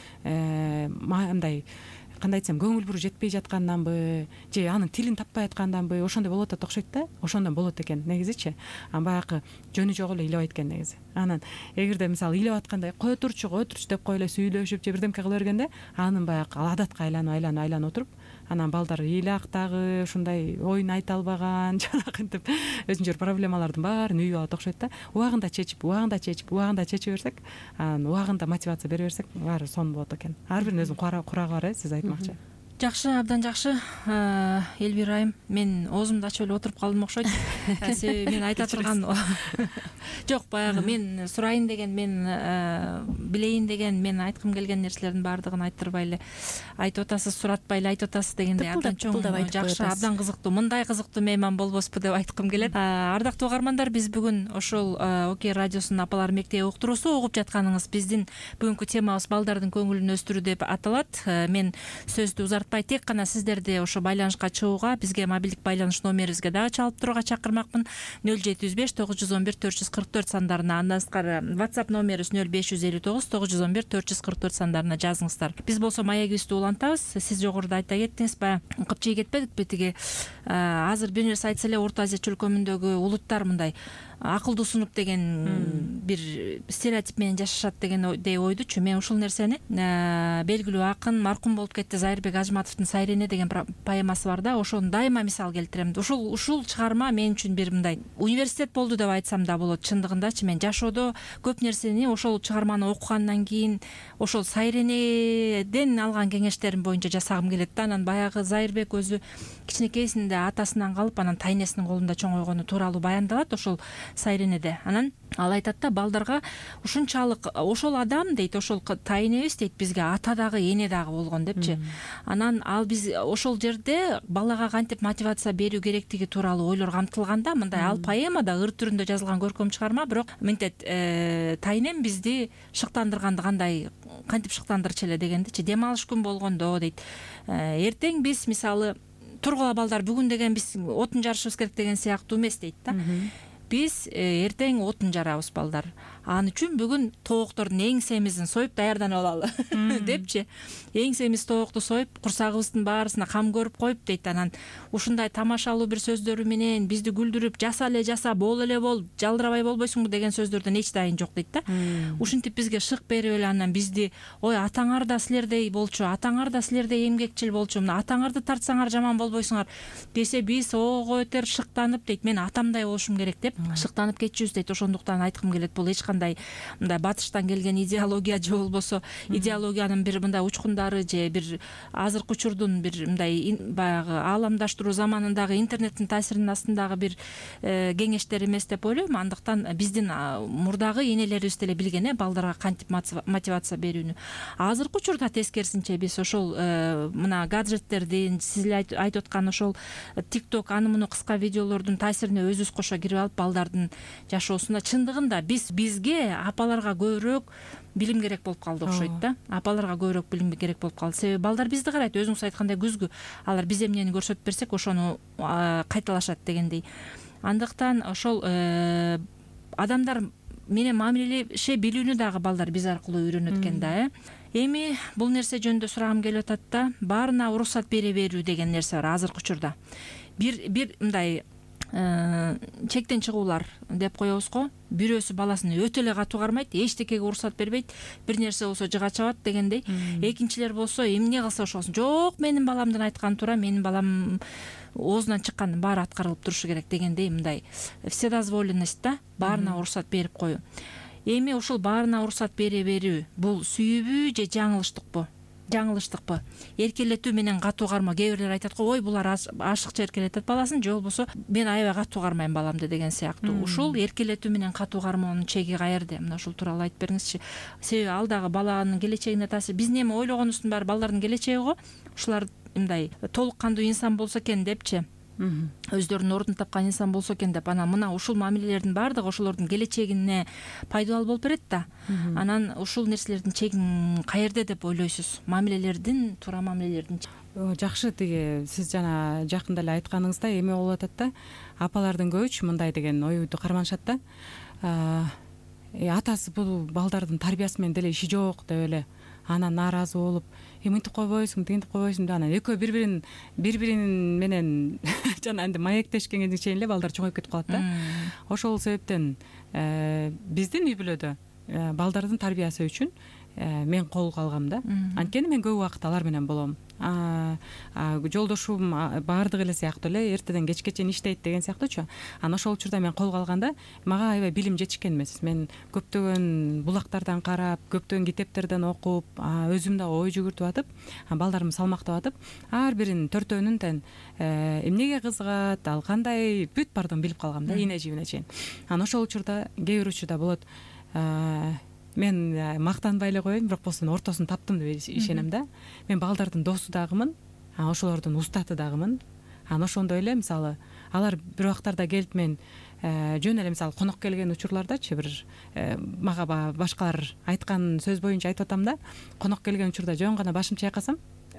мындай, кандай айтсам, көңүл буруу жетпей жатканданбы, же анын тилин таппай атканданбы, ошондой болуп атат окшойт да. Ошондон болот экен негизичи. А баягы жөнү жок эле ыйлабайт экен негизи. Анан эгерде мисалы ыйлап аткандай, кое турчу, кое турчу деп кой эле сүйлөшүп же бирдемке кыла бергенде, анын баягы адатка айланып айланып айланып отуруп, анан балдар ыйлактагы ушундай оюн айта албаган, жанагынтип өзүнчө проблемалардын баарын үйүп алат окшойт да. Убагында чечип, убагында чечип, убагында чече берсек, анан убагында мотивация бере берсек, баары сонун болот экен. Ар биринин өзүнүн курагы бар, э, сиз айтмакчы. Жакшы, абдан жакшы. Элвира айым, мен оозумду ачып эле отуруп калдым окшойт. Себеби мен айта турган жок, баягы мен сурайын деген, мен билейин деген, мен айткым келген нерселердин баардыгын айттырбай эле айтып атасыз, суратпай эле айтып атасыз дегендей абдан чоң, жакшы, абдан кызыктуу. Мындай кызыктуу мейман болбоспу деп айткым келет. Ардактуу угармандар, биз бүгүн ошол Окей радиосунун Апалар мектеби уктуруусу угуп жатканыңыз биздин бүгүнкү темабыз балдардын көңүлүн өстүрүү деп аталат. Мен сөздү узартпай унутпай тек гана сиздерди ошо байланышка чыгууга, бизге мобилдик байланыш номерибизге дагы чалып турууга чакырмакмын. нөл жети жүз беш тогуз жүз он бир төрт жүз кырк төрт сандарына, андан сырткары WhatsApp номерибиз нөл беш жүз элүү тогуз тогуз жүз он бир төрт жүз кырк төрт сандарына жазыңыздар. Биз болсо маегибизди улантабыз. Сиз жогоруда айта кеттиңиз, баягы кыпчыйы кетпедикпи, тиги азыр бир нерсе айтса эле Орто Азия чөлкөмүндөгү улуттар мындай акылдуусунуп деген бир стереотип менен жашашат дегендей ойдучу. Мен ушул нерсени белгилүү акын маркум болуп кетти Зайырбек Ажматовдун Сайрене деген поэмасы бар да, ошону дайыма мисал келтирем. Ушул ушул чыгарма мен үчүн бир мындай университет болду деп айтсам да болот. Чындыгындачы мен жашоодо көп нерсени ошол чыгарманы окугандан кийин ошол Сайренеден алган кеңештерим боюнча жасагым келет да. Анан баягы Зайырбек өзү кичинекейсинде атасынан калып, анан тайнесинин колунда чоңойгону тууралуу баяндалат ошол Сайренеде. Анан ал айтат да, балдарга ушунчалык ошол адам дейт, ошол тайнебиз дейт, бизге ата дагы эне дагы болгон депчи. Анан ал биз ошол жерде балага кантип мотивация берүү керектиги тууралуу ойлор камтылганда, мындай ал поэмада ыр түрүндө жазылган көркөм чыгарма, бирок мынтет тайнем бизди шыктандырганды кандай кантип шыктандырчу эле дегендичи. Дем алыш күн болгондо дейт, эртең биз мисалы тургула балдар, бүгүн деген биз отун жарышыбыз керек деген сыяктуу эмес дейт да. Биз эртең отун жарабыз балдар. Ал үчүн бүгүн тооктордун эңсемизин союп даярданып алалы депчи. Эңсемиз тоокту союп, курсагыбыздын баарысына кам көрүп коюп дейт. Анан ушундай тамашалуу бир сөздөрү менен бизди күлдүрүп, жаса эле жаса, бол эле бол, жалдырабай болбойсуңбу деген сөздөрдөн эч дайын жок дейт да. Ушинтип бизге шык берип эле анан бизди, ой, атаңар да силердей болчу, атаңар да силердей эмгекчил болчу, мына атаңарды тартсаңар жаман болбойсуңар десе, биз ого өтөр шыктанып дейт, мен атамдай болушум керек деп шыктанып кетчүбүз дейт. Ошондуктан айткым келет, бул эч кандай мындай батыштан келген идеология же болбосо идеологиянын бир мындай учкундары же бир азыркы учурдун бир мындай баягы ааламдаштыруу заманындагы интернеттин таасиринин астындагы бир кеңештер эмес деп ойлойм. Андыктан биздин мурдагы энелерибиз деле билген э балдарга кантип мотивация берүүнү. Азыркы учурда тескерисинче биз ошол мына гаджеттердин, сиз айтып аткан ошол TikTok, аны муну кыска видеолордун таасирине өзүбүз кошо кирип алып, балдардын жашоосуна чындыгында биз бизге апаларга көбүрөөк билим керек болуп калды окшойт да. Апаларга көбүрөөк билим керек болуп калды. Себеби балдар бизди карайт, өзүңүз айткандай күзгү. Алар биз эмнени көрсөтүп берсек, ошону кайталашат дегендей. Андыктан ошол адамдар менен мамилелеше билүүнү дагы балдар биз аркылуу үйрөнөт экен да. э Эми бул нерсе жөнүндө сурагым келип атат да. Баарына уруксат бере берүү деген нерсе бар азыркы учурда. Бир бир мындай чектен чыгуулар деп коебузго. Бирөөсү баласын өтө эле катуу кармайт, эчтекеге уруксат бербейт, бир нерсе болсо жыга чабат дегендей. Экинчилер болсо эмне кылса ошосун, жок, менин баламдын айтканы туура, менин балам оозунан чыккандын баары аткарылып турушу керек дегендей, мындай вседозволенность да, баарына уруксат берип коюу. Эми ушул баарына уруксат бере берүү бул сүйүүбү же жаңылыштыкпы? Жаңылыштыкпы? Эркелетүү менен катуу кармоо. Кээ бирлер айтат го, ой, булар ашыкча эркелетет баласын, же болбосо мен аябай катуу кармайм баламды деген сыяктуу. Ушул эркелетүү менен катуу кармоонун чеги каерде? Мына ушул тууралуу айтып бериңизчи. Себеби ал дагы баланын келечегине таасир. Биз эми ойлогонубуздун баары балдардын келечеги го. Ушулар мындай толук кандуу инсан болсо экен депчи. Өздөрүнүн ордун тапкан инсан болсо экен деп, анан мына ушул мамилелердин баардыгы ошолордун келечегине пайдалуу болуп берет да. Анан ушул нерселердин чегин каерде деп ойлойсуз? Мамилелердин, туура мамилелердин. Жакшы, тиги сиз жана жакында эле айтканыңызда эме болуп атат да. Апалардын көбүчү мындай деген ойду карманышат да. Атасы бул балдардын тарбиясы менен деле иши жок деп эле анан нааразы болуп, мынтип койбойсуң, тигинтип койбойсуң деп анан экөө бири-бирин бири-бирин менен жана энди маектешкенге чейин эле балдар чоңоюп кетип калат да. Ошол себептен биздин үй бүлөдө балдардын тарбиясы үчүн мен колго алгам да. Анткени мен көп убакыт алар менен болом. Жолдошум баардыгы эле сыяктуу эле эртеден кечке чейин иштейт деген сыяктуучу. Анан ошол учурда мен колго алганда мага аябай билим жетишкен эмес. Мен көптөгөн булактардан карап, көптөгөн китептерден окуп, өзүм да ой жүгүртүп атып, балдарымды салмактап атып, ар биринин төртөөнүн тең эмнеге кызыгат, ал кандай бүт баардыгын билип калгам да, ийне жибине чейин. Анан ошол учурда кээ бир учурда болот, мен мактанбай эле коеюн, бирок болсо ортосун таптым деп ишенем да. Мен балдардын досу дагымын, ошолордун устаты дагымын. Анан ошондой эле мисалы алар бир убактарда келип мен жөн эле мисалы конок келген учурлардачы бир мага башкалар айткан сөз боюнча айтып атам да. Конок келген учурда жөн гана башым чайкасам,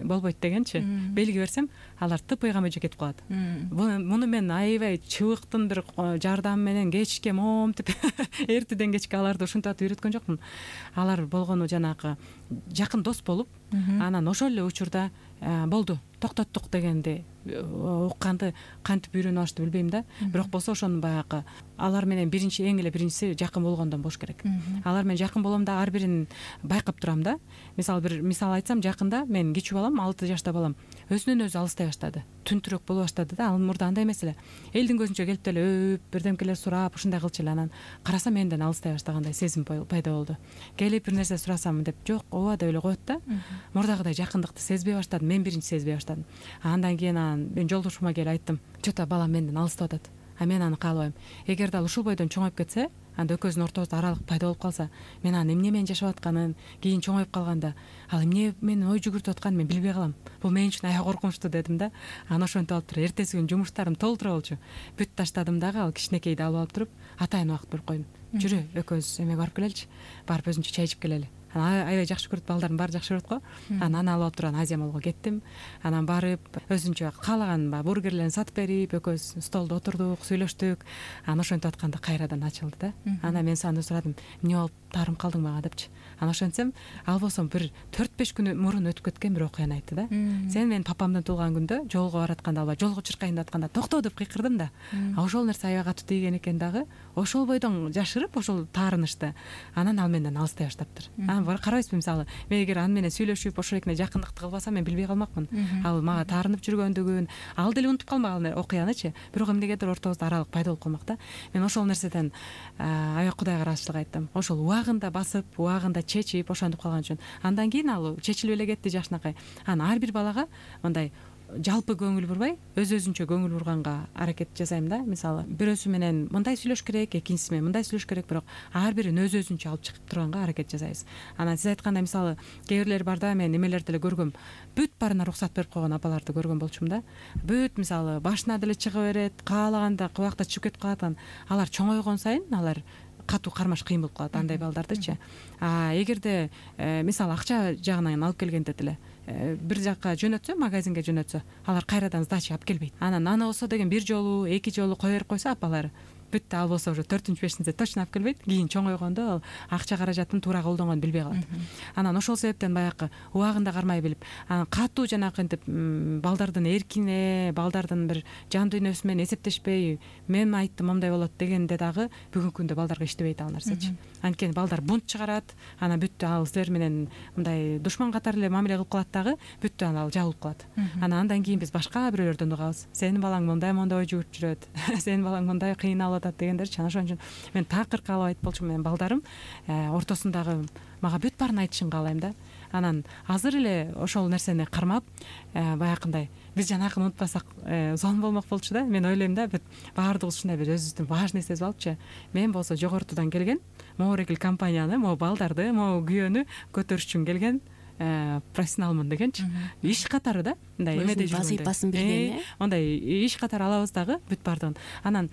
болбойт дегенчи белги берсем алар тпга мөжө кетип калат. Муну мен аябай чыбыктын бир жардамы менен кечке момтип эртеден кечке аларды ушинтип үйрөткөн жокмун. Алар болгону жанагы жакын дос болуп анан ошол эле учурда болду токтоттук дегенди укканды кантип үйрөнүп алышты билбейм да. Бирок болсо ошону баягы алар менен биринчи эң эле биринчиси жакын болгондон болуш керек. Алар менен жакын болом да ар бирин байкап турам да. Мисалы бир мисал айтсам, жакында мен кичүү балам, алты жашта балам өзүнөн өзү алыстай баштады. Түнтүрөк боло баштады да. Ал мурда андай эмес эле. Элдин көзүнчө келип деле өп, бирдемкелер сурап, ушундай кылчу эле. Анан карасам менден алыстай баштагандай сезим пайда болду. Келип бир нерсе сурасам деп, жок, ооба деп эле коет да. Мурдагыдай жакындыкты сезбей баштадым. Мен биринчи сезбей баштадым. Андан кийин анан мен жолдошума келип айттым. Чота балам менден алыстап атат. А мен аны каалабайм. Эгер дал ушул бойдон чоңоюп кетсе, анда экөөбүздүн ортобузда аралык пайда болуп калса, мен анын эмне менен жашап атканын, кийин чоңоюп калганда ал эмне менен ой жүгүртүп атканын мен билбей калам. Бул мен үчүн аябай коркунучтуу дедим да. Анан ошентип алып туруп эртеси күнү жумуштарым толтура болчу. Бүт таштадым дагы, ал кичинекейди алып алып туруп, атайын убакыт берип койдум. Жүрү, экөөбүз эмеге барып келеличи. Барып өзүнчө чай ичип келели. Анан аябай жакшы көрөт, балдардын баары жакшы көрөт го. Анан аны алып алып турган Азия молго кеттим. Анан барып, өзүнчө каалаган бургерлерин сатып берип, экөөбүз столдо отурдук, сүйлөштүк. Анан ошентип атканда кайрадан ачылды да. Анан мен саны сурадым, эмне болуп таарым калдың мага депчи. Анан ошентсем, ал болсо бир төрт беш күн мурун өтүп кеткен бир окуяны айтты да. Сен менин папамдын туулган күндө жолго баратканда, албай жолго чыркайын деп атканда токто деп кыйкырдым да. А ошол нерсе аябай катуу тийген экен дагы. Ошол бойдон жашырып, ошол таарынышты. Анан ал менден алыстай баштаптыр. Анан карабайсызбы, мисалы, мен эгер аны менен сүйлөшүп, ошол экине жакындыкты кылбасам, мен билбей калмакмын. Ал мага таарынып жүргөндүгүн, ал деле унутуп калмаган окуянычы. Бирок эмнегедир ортобузда аралык пайда болуп калмак да. Мен ошол нерседен аябай Кудайга ыраазычылык айттым. Ошол убагында басып, убагында чечип, ошентип калган үчүн. Андан кийин ал чечилип эле кетти жакшынакай. Анан ар бир балага мындай жалпы көңүл бурбай, өз өзүнчө көңүл бурганга аракет жасайм да. Мисалы, бирөөсү менен мындай сүйлөш керек, экинчиси менен мындай сүйлөш керек, бирок ар бирин өз өзүнчө алып чыгып турганга аракет жасайбыз. Анан сиз айткандай, мисалы, кээ бирлер бар да, мен эмелерди эле көргөм. Бүт барына уруксат берип койгон апаларды көргөн болчумун да. Бүт, мисалы, башына деле чыга берет, каалаганда кубакта чыгып кетип калат. Алар чоңойгон сайын алар катуу кармаш кыйын болуп калат, андай балдардычы. А эгерде мисалы акча жагынан алып келгенде деле бир жакка жөнөтсө, магазинге жөнөтсө, алар кайрадан сдача алып келбейт. Анан аны болсо деген бир жолу, эки жолу кое берип койсо апалар, бүт ал болсо уже төртүнчү бешинчиде точно алып келбейт. Кийин чоңойгондо ал акча каражатын туура колдонгонду билбей калат. Анан ошол себептен баягы убагында кармай билип, анан катуу жанагы антип балдардын эркине, балдардын бир жан дүйнөсү менен эсептешпей, мен айттым мындай болот дегенде дагы бүгүнкү күндө балдарга иштебейт ал нерсечи. Анткени балдар бунт чыгарат, анан бүт ал силер менен мындай душман катары эле мамиле кылып калат дагы, бүт ал жабылып калат. Анан андан кийин биз башка бирөөлөрдөн угабыз. Сенин балаң мындай мондай ой жүгүртүп жүрөт, сенин балаң мындай кыйналып атат дегендерчи. Анан ошон үчүн мен такыр каалап айтып болчумун, менин балдарым ортосундагы мага бүт баарын айтышын каалайм да. Анан азыр эле ошол нерсени кармап, баягындай биз жанакыны унутпасак сонун болмок болчу да. Мен ойлойм да, бүт баардыгыбыз ушундай бир өзүбүздүн важный сезип алыпчы. Мен болсо жогортудан келген, могу экил компанияны, могу балдарды, могу күйөөнү көтөрүш үчүн келген профессионалмын дегенчи. Иш катары да, мындай эмеде жүргөндө. Вазифасын билген, э? Мондай иш катары алабыз дагы бүт баардыгын. Анан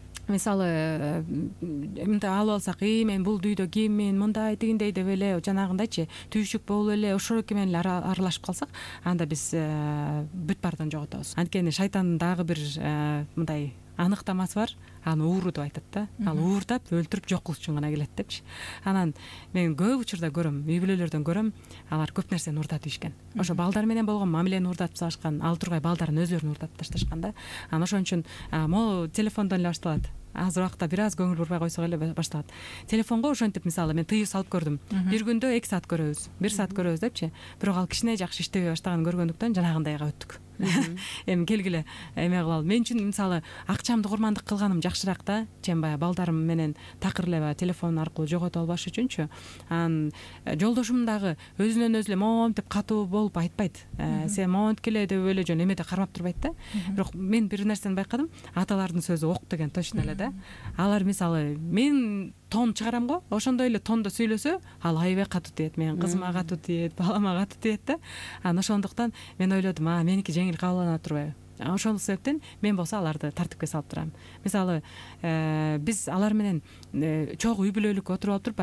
мисалы мындай алып алсак, и мен бул дүйдө киммин, мындай тигиндей деп эле жанагындайчы түйшүк болуп эле ошол эки менен аралашып калсак, анда биз бүт баардыгын жоготобуз. Анткени шайтандын дагы бир мындай аныктамасы бар. Аны ууру деп айтат да. Ал уурдап, өлтүрүп жок кылыш үчүн гана келет депчи. Анан мен көп учурда көрөм, үй бүлөлөрдөн көрөм, алар көп нерсени уурдатып ийишкен. Ошо балдар менен болгон мамилени уурдатып салышкан, ал тургай балдарын өздөрүн уурдатып ташташкан да. Анан ошон үчүн могу телефондон эле башталат. Азыр убакта бир аз көңүл бурбай койсок эле башталат. Телефонго ошентип, мисалы, мен тыюу салып көрдүм. Бир күндө эки саат көрөбүз, бир саат көрөбүз депчи. Бирок ал кичине жакшы иштебей баштаганын көргөндүктөн жанагындайга өттүк. Эми келгиле эме кылалы. Мен үчүн мисалы акчамды курмандык кылганым жакшыраак да, чем баягы балдарым менен такыр эле баягы телефон аркылуу жогото албаш үчүнчү. Анан жолдошум дагы өзүнөн өзү эле моментип катуу болуп айтпайт. Сен моменткеле деп эле жөн эмеде кармап турбайт да. Бирок мен бир нерсени байкадым, аталардын сөзү ок деген точно эле да. Алар мисалы мен тон чыгарам го, ошондой эле тондо сүйлөсө, ал аябай катуу тиет, менин кызыма катуу тиет, балама катуу тиет да. Анан ошондуктан мен ойлодум, а меники жеңил кабыл алына турбайбы. Ошол себептен мен болсо аларды тартипке салып турам. Мисалы, биз алар менен чогуу үй бүлөлүк отуруп алып турбай,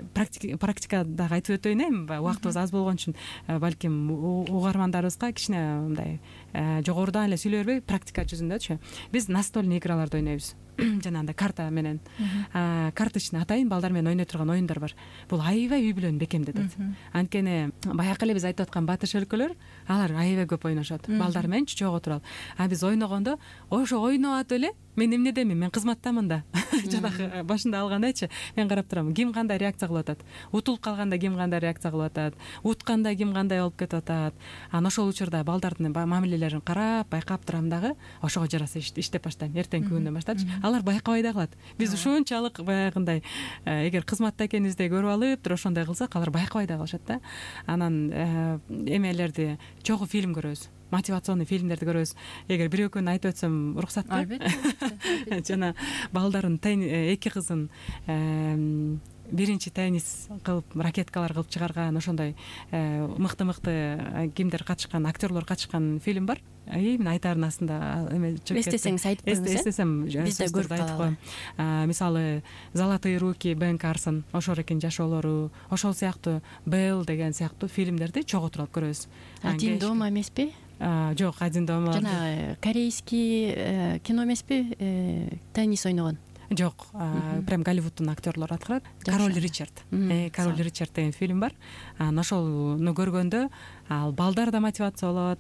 практика дагы айтып өтөйүн эми убактыбыз аз болгон үчүн балким угармандарыбызга кичине мындай жогорудан эле сүйлөй бербей практика жүзүндөчү биз настольный играларды ойнойбуз жанагындай карта менен карточный атайын балдар менен ойной турган оюндар бар. Бул аябай үй бүлөнү бекемдет атат. Анткени баягы эле биз айтып аткан батыш өлкөлөр алар аябай көп ойношот балдар менен чогуу туралып. А биз ойногондо ошо ойноп атып эле мен эмнедемин, мен кызматтамын да. Жанагы башында алгандайчы мен карап турам, ким кандай реакция кылып атат, утулуп калганда ким кандай реакция кылып атат, утканда ким кандай болуп кетип атат. Анан ошол учурда балдардын мамилелерин карап, байкап турам дагы ошого жараса иштеп баштайм. Эртеңки күндөн баштап алар байкабай да калат. Биз ушунчалык баягындай эгер кызматта экенибизди көрүп алып туруп ошондой кылсак алар байкабай да калышат да. Анан эмелерди чогуу фильм көрөбүз. Мотивационный фильмдерди көрөбүз. Эгер бир экөөнү айтып өтсөм уруксатпы? Албетте. Жана балдарын эки кызын биринчи теннис кылып, ракеткалар кылып чыгарган ошондой мыкты-мыкты кимдер катышкан, актерлор катышкан фильм бар. Эми айтарын астында эме эстесеңиз айтып коюңуз. Эстесем биз да көрүп айтып коем. Мисалы Золотые руки, Бен Карсон, ошорекин жашоолору, ошол сыяктуу Белл деген сыяктуу фильмдерди чогуу туруп көрөбүз. Один дома эмеспи? Жок, Один дома. Жана корейский кино эмеспи? Теннис ойногон. Жок, прям Голливудтун актерлору аткарат. Король Ричард. Король Ричард деген фильм бар. Анан ошону көргөндө ал балдар да мотивация болот.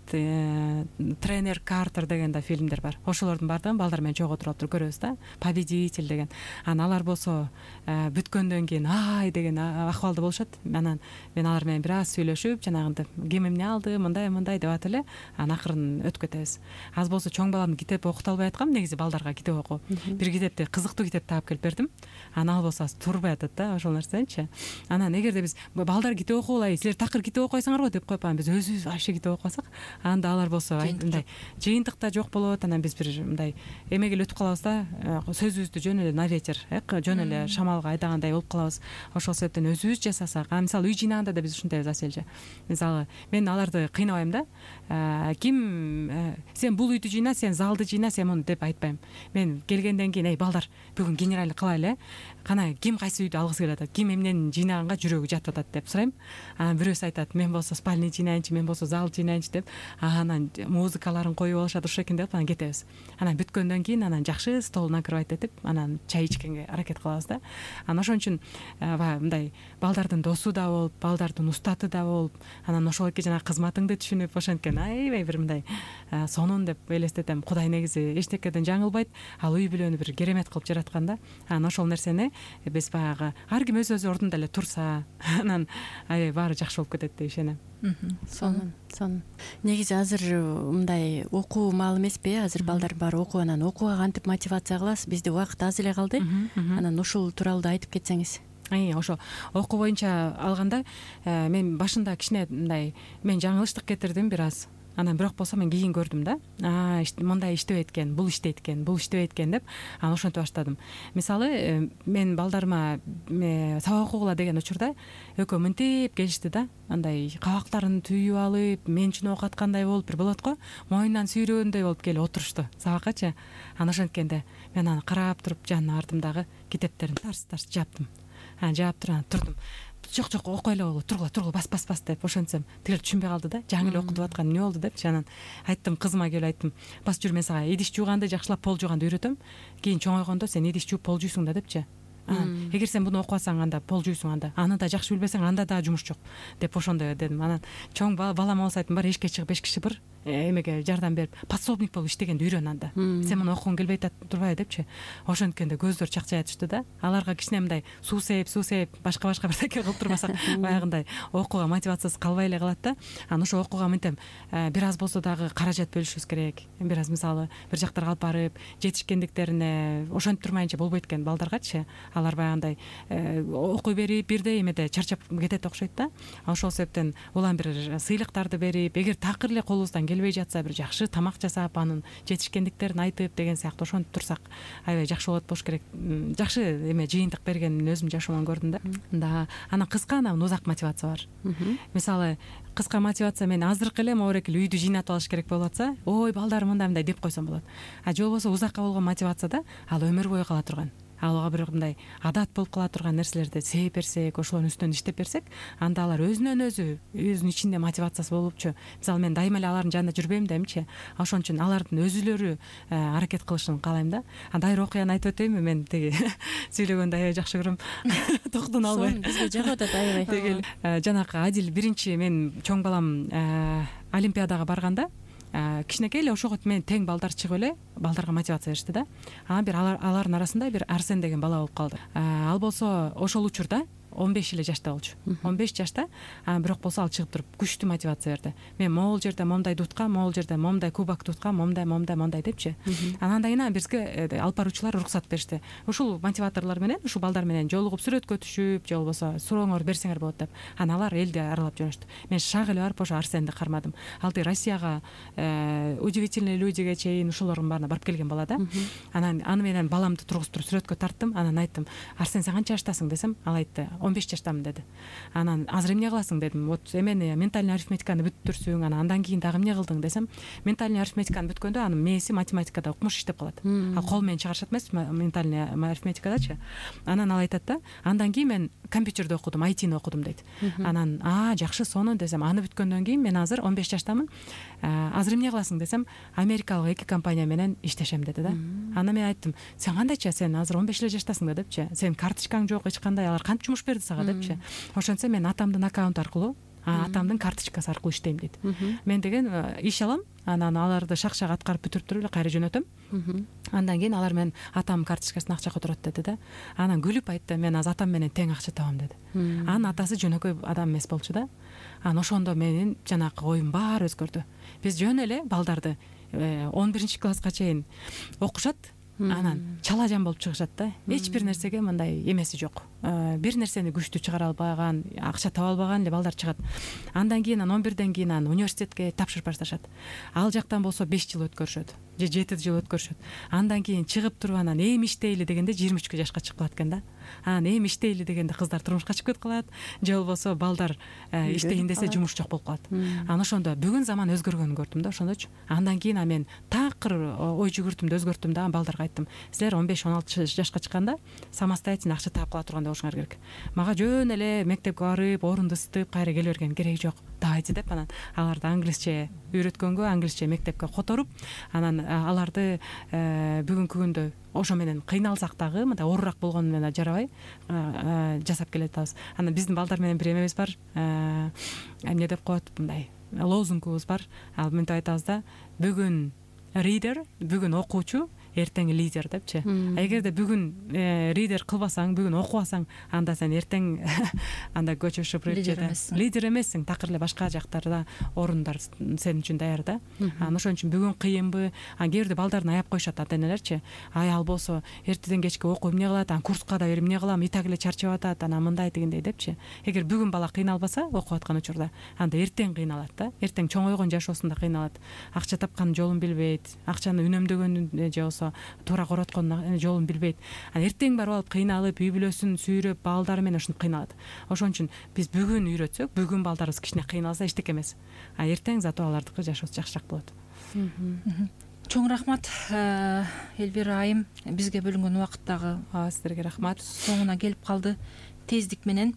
Тренер Картер деген да фильмдер бар. Ошолордун баардыгын балдар менен чогуу туруп туруп көрөбүз да. Победитель деген. Анан алар болсо бүткөндөн кийин ай деген акыбалда болушат. Анан мен алар менен бир аз сүйлөшүп, жанагындай ким эмне алды, мындай мындай деп атып эле анан акырын өтүп кетебиз. Аз болсо чоң балам китеп окута албай аткам, негизи балдарга китеп окуу. Бир китепти кызыктуу китеп таап келип бердим. Анан ал болсо турбай атат да ошол нерсенчи. Анан эгерде биз балдар китеп окугула, силер такыр китеп окуйсаңарбы деп коюп анан биз өзүбүз вообще китеп окубасак, анда алар болсо мындай жыйынтык да жок болот. Анан биз бир мындай эмеге өтүп калабыз да, сөзүбүздү жөн эле на ветер, жөн эле шамалга айдагандай болуп калабыз. Ошол себептен өзүбүз жасасак, а мисалы үй жыйнаганда да биз ушунтайбыз Аселже. Мисалы мен аларды кыйнабайм да. Ким сен бул үйдү жыйна, сен залды жыйна, сен муну деп айтпайм. Мен келгенден кийин эй балдар бүгүн генеральный кылайлы, кана ким кайсы үйдү алгысы келип атат, ким эмнени жыйнаганга жүрөгү жатып атат деп сурайм. Анан бирөөсү айтат мен болсо спальный жыйнайынчы, мен болсо зал жыйнайынчы деп. Анан музыкаларын коюп алышат, ошо экен деп анан кетебиз. Анан бүткөндөн кийин анан жакшы стол накрывать этип анан чай ичкенге аракет кылабыз да. Анан ошон үчүн баягы мындай балдардын досу да болуп, балдардын устаты да болуп, анан ошол жанагы кызматыңды түшүнүп ошенткен аябай бир мындай сонун деп элестетем. Кудай негизи эчтекеден жаңылбайт, ал үй бүлөнү бир керемет кылып жараткан да. Анан ошол нерсени биз баягы ар ким өз өз ордунда эле турса, анан аябай баары жакшы болуп кетет деп ишенем. Сонун, сонун. Негизи азыр мындай окуу маал эмеспи? Азыр балдар баары окуу, анан окууга кантип мотивация кыласыз? Бизде убакыт аз эле калды. Анан ушул тууралуу айтып кетсеңиз. Ошо окуу боюнча алганда мен башында кичине мындай мен жаңылыштык кетирдим бир аз. Анан бирок болсо мен кийин көрдүм да. А, мындай иштебейт экен, бул иштейт экен, бул иштебейт экен деп анан ошентип баштадым. Мисалы, мен балдарыма сабак окугула деген учурда экөө мынтип келишти да. Андай кабактарын түйүп алып, мен үчүн окуп аткандай болуп, бир болот го, моюндан сүйрөгөндөй болуп келип отурушту сабаккачы. Анан ошенткенде мен аны карап туруп жанына бардым дагы китептерин тарс-тарс жаптым. Анан жаап туруп турдум. Жок жок окуй эле болду, тургула тургула бас бас бас деп ошентсем тигил түшүнбөй калды да. Жаңы эле окутуп аткан эмне болду депчи. Анан айттым кызыма келип айттым. Бас жүр, мен сага идиш жууганды жакшылап пол жууганды үйрөтөм. Кийин чоңойгондо сен идиш жууп пол жуйсуң да депчи. Эгер сен буну окубасаң анда пол жуйсуң, анда аны да жакшы билбесең анда да жумуш жок деп ошондой дедим. Анан чоң балам болсо айттым, бар эшикке чыгып беш киши бар эмеге жардам берип подсобник болуп иштегенди үйрөн анда. Сен муну окугуң келбей атат турбайбы депчи. Ошенткенде көздөр чакчая түштү да. Аларга кичине мындай суу сээп, суу сээп, башка-башка бирдеке кылып турбасак баягындай окууга мотивациясы калбай эле калат да. Анан ошо окууга мынтем бир аз болсо дагы каражат бөлүшүбүз керек. Бир аз мисалы бир жактарга алып барып, жетишкендиктерине ошентип турмайынча болбойт экен балдаргачы. Алар баягындай окуй берип, бирдей эмеде чарчап кетет окшойт да. Ошол себептен улам бир сыйлыктарды берип, эгер такыр эле колубуздан келбей жатса бир жакшы тамак жасап, анын жетишкендиктерин айтып деген сыяктуу ошентип турсак аябай жакшы болот болуш керек. Жакшы эме жыйынтык бергенин өзүм жашоомон көрдүм да. Да, анан кыска, анан узак мотивация бар. Мисалы, кыска мотивация мен азыркы эле могурек эле үйдү жыйнатып алыш керек болуп атса, ой балдар мындай мындай деп койсом болот. А же болбосо узакка болгон мотивация да ал өмүр бою кала турган. ага бир мындай адат болуп кала турган нерселерди себеп берсек, ошолордун үстүнөн иштеп берсек, анда алар өзүнөн өзү өзүнүн ичинде мотивациясы болупчу. Мисалы мен дайыма эле алардын жанында жүрбөйм демчи, ошон үчүн алардын өзүлөрү аракет кылышын каалайм да. Дайыр окуяны айтып өтөйүнбү? Мен тиги сүйлөгөндү аябай жакшы көрөм. Токтоно албай. Бизге жагат аябай. Тиги жанакы Адил биринчи мен чоң балам олимпиадага барганда кичинекей эле ошого мен тең балдар чыгып эле балдарга мотивация беришти да. Анан бир алардын арасында бир Арсен деген бала болуп калды. Ал болсо ошол учурда он беш эле жашта болчу. он беш жашта, бирок болсо ал чыгып туруп күчтүү мотивация берди. Мен могул жерде момдайды уткам, могул жерде момдай кубокты уткам, момдай, момдай, момдай депчи. Анан кийин бизге алып баруучулар уруксат беришти. Ушул мотиваторлор менен, ушул балдар менен жолугуп сүрөткө түшүп, же болбосо сурооңор берсеңер болот деп. Анан алар элди аралап жөнөштү. Мен шак эле барып ошо Арсенди кармадым. Ал тиги Россияга удивительные людиге чейин ушулордун баарына барып келген бала да. Анан аны менен баламды тургузуп сүрөткө тарттым. Анан айттым: "Арсен, сен канча жаштасың?" десем, ал айтты: он беш жаштамын деди. Анан азыр эмне кыласың дедим. Вот эмени ментальный арифметиканы бүттүрсүң, анан андан кийин дагы эмне кылдың десем, ментальный арифметиканы бүткөндө анын мээси математикада укмуш иштеп калат. Ал кол менен чыгарышат эмес ментальный арифметикадачы. Анан ал айтат да, андан кийин мен компьютерди окудум, ай тини окудум дейт. Анан а жакшы, сону десем, аны бүткөндөн кийин мен азыр он беш жаштамын. Азыр эмне кыласың десем, америкалык эки компания менен иштешем деди да. Анан мен айттым: "Сен кандайча, сен азыр он беш эле жаштасың да" депчи. "Сен карточкаң жок, эч кандай, алар кантип жумуш берди сага" депчи. Ошентсе мен атамдын аккаунту аркылуу, атамдын карточкасы аркылуу иштейм дейт. Мен деген иш алам, анан аларды шак-шак аткарып бүтүрүп туруп эле кайра жөнөтөм. Андан кийин алар менен атамдын карточкасына акча которот деди да. Анан күлүп айтты: "Мен азыр атам менен тең акча табам" деди. Анын атасы жөнөкөй адам эмес болчу да. Анан ошондо менин жанакы оюм баары өзгөрдү. Биз жөн эле балдарды он биринчи класска чейин окушат, анан чала жан болуп чыгышат да. Эч бир нерсеге мындай эмеси жок. Бир нерсени күчтүү чыгара албаган, акча таба албаган эле балдар чыгат. Андан кийин анан он бирден кийин анан университетке тапшырып башташат. Ал жактан болсо беш жыл өткөрүшөт, же жети жыл өткөрүшөт. Андан кийин чыгып туруп анан эми иштейли дегенде жыйырма үчкө жашка чыгып калат экен да. Анан эми иштейли дегенде кыздар турмушка чыгып кетип калат, же болбосо балдар иштейин десе жумуш жок болуп калат. Анан ошондо бүгүн заман өзгөргөнүн көрдүм да, ошондочу. Андан кийин мен такыр ой жүгүртүмдү өзгөрттүм да, балдарга айттым: "Силер он беш он алты жашка чыкканда самостоятельно акча таап кала тургандай болушуңар керек. Мага жөн эле мектепке барып, орунду ысытып, кайра келе берген кереги жок. Давайте" деп анан аларды англисче үйрөткөнгө, англисче мектепке которуп, анан аларды бүгүнкү күндө ошо менен кыйналсак дагы, мындай оорураак болгону менен жарабай жасап келатабыз. Анан биздин балдар менен бир эмебиз бар, эмне деп коет, мындай лозунгубуз бар. Ал мынтип айтабыз да: "Бүгүн ридер, бүгүн окуучу, эртең лидер" депчи. Эгерде бүгүн ридер кылбасаң, бүгүн окубасаң, анда сен эртең анда көчөшүп лидер эмессиң, такыр эле башка жактарда орундар сен үчүн даяр да. Анан ошон үчүн бүгүн кыйынбы? Анан кээ бирде балдарын аяп коюшат ата-энелерчи. Ай ал болсо эртеден кечке окуп эмне кылат, анан курска да берип эмне кылам, и так эле чарчап атат, анан мындай дегендей депчи. Эгер бүгүн бала кыйналбаса окуп аткан учурда, анда эртең кыйналат да. Эртең чоңойгон жашоосунда кыйналат. Акча тапканын жолун билбейт, акчаны үнөмдөгөнүн же болсо туура короткондун жолун билбейт. Анан эртең барып алып кыйналып, үй бүлөсүн сүйрөп, балдары менен ушинтип кыйналат. Ошон үчүн биз бүгүн үйрөтсөк, бүгүн балдарыбыз кичине кыйналса эчтеке эмес. А эртең зато алардыкы жашоосу жакшыраак болот. Чоң рахмат Элвира айым, бизге бөлүнгөн убакыт дагы сиздерге рахмат. Соңуна келип калды. Тездик менен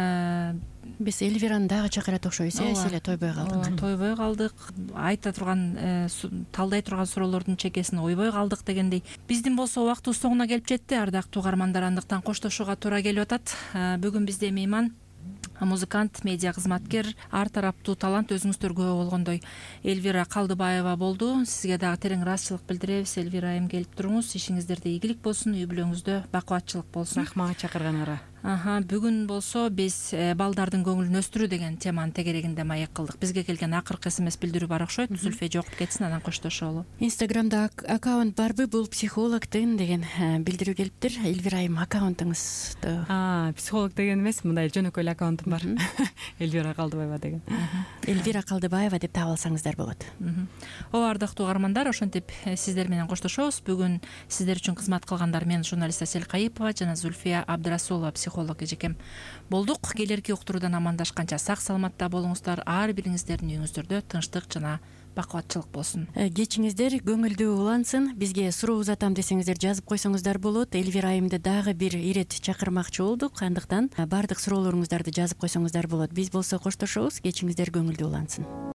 биз Элвираны дагы чакырат окшойбуз, эс эле тойбой калдык. Тойбой калдык. Айта турган, талдай турган суроолордун чекесин ойбой калдык дегендей. Биздин болсо убактыбыз соңуна келип жетти, ардактуу угармандар, андыктан коштошууга туура келип атат. Бүгүн бизде мейман музыкант, медиа кызматкер, ар тараптуу талант, өзүңүздөр күбө болгондой Элвира Калдыбаева болду. Сизге дагы терең ыраазычылык билдиребиз. Элвира айым, келип туруңуз, ишиңиздерде ийгилик болсун, үй бүлөңүздө бакубатчылык болсун. Рахмат чакырганыңарга. Аха, бүгүн болсо биз балдардын көңүлүн өстүрүү деген теманын тегерегинде маек кылдык. Бизге келген акыркы смс билдирүү бар окшойт. Зүлфе жогуп кетсин, анан коштошолу. Инстаграмда аккаунт барбы, бул психологтун деген билдирүү келиптир. Элвира айым, аккаунтуңузду? А, психолог деген эмес, мындай жөнөкөй эле аккаунтум бар. Элвира Калдыбаева деген. Элвира Калдыбаева деп таап алсаңыздар болот. Ооба, ардактуу угармандар, ошентип сиздер менен коштошобуз. Бүгүн сиздер үчүн кызмат кылгандар мен журналист Асель Кайыпова жана Зүлфия Абдрасулова, психолог эжекем болдук. Келерки уктуруудан амандашканча сак саламатта болуңуздар. Ар бириңиздердин үйүңүздөрдө тынчтык жана бакубатчылык болсун. Кечиңиздер көңүлдүү улансын. Бизге суроо узатам десеңиздер жазып койсоңуздар болот. Эльвира айымды дагы бир ирет чакырмакчы болдук. Андыктан баардык суроолоруңуздарды жазып койсоңуздар болот. Биз болсо коштошобуз. Кечиңиздер көңүлдүү улансын.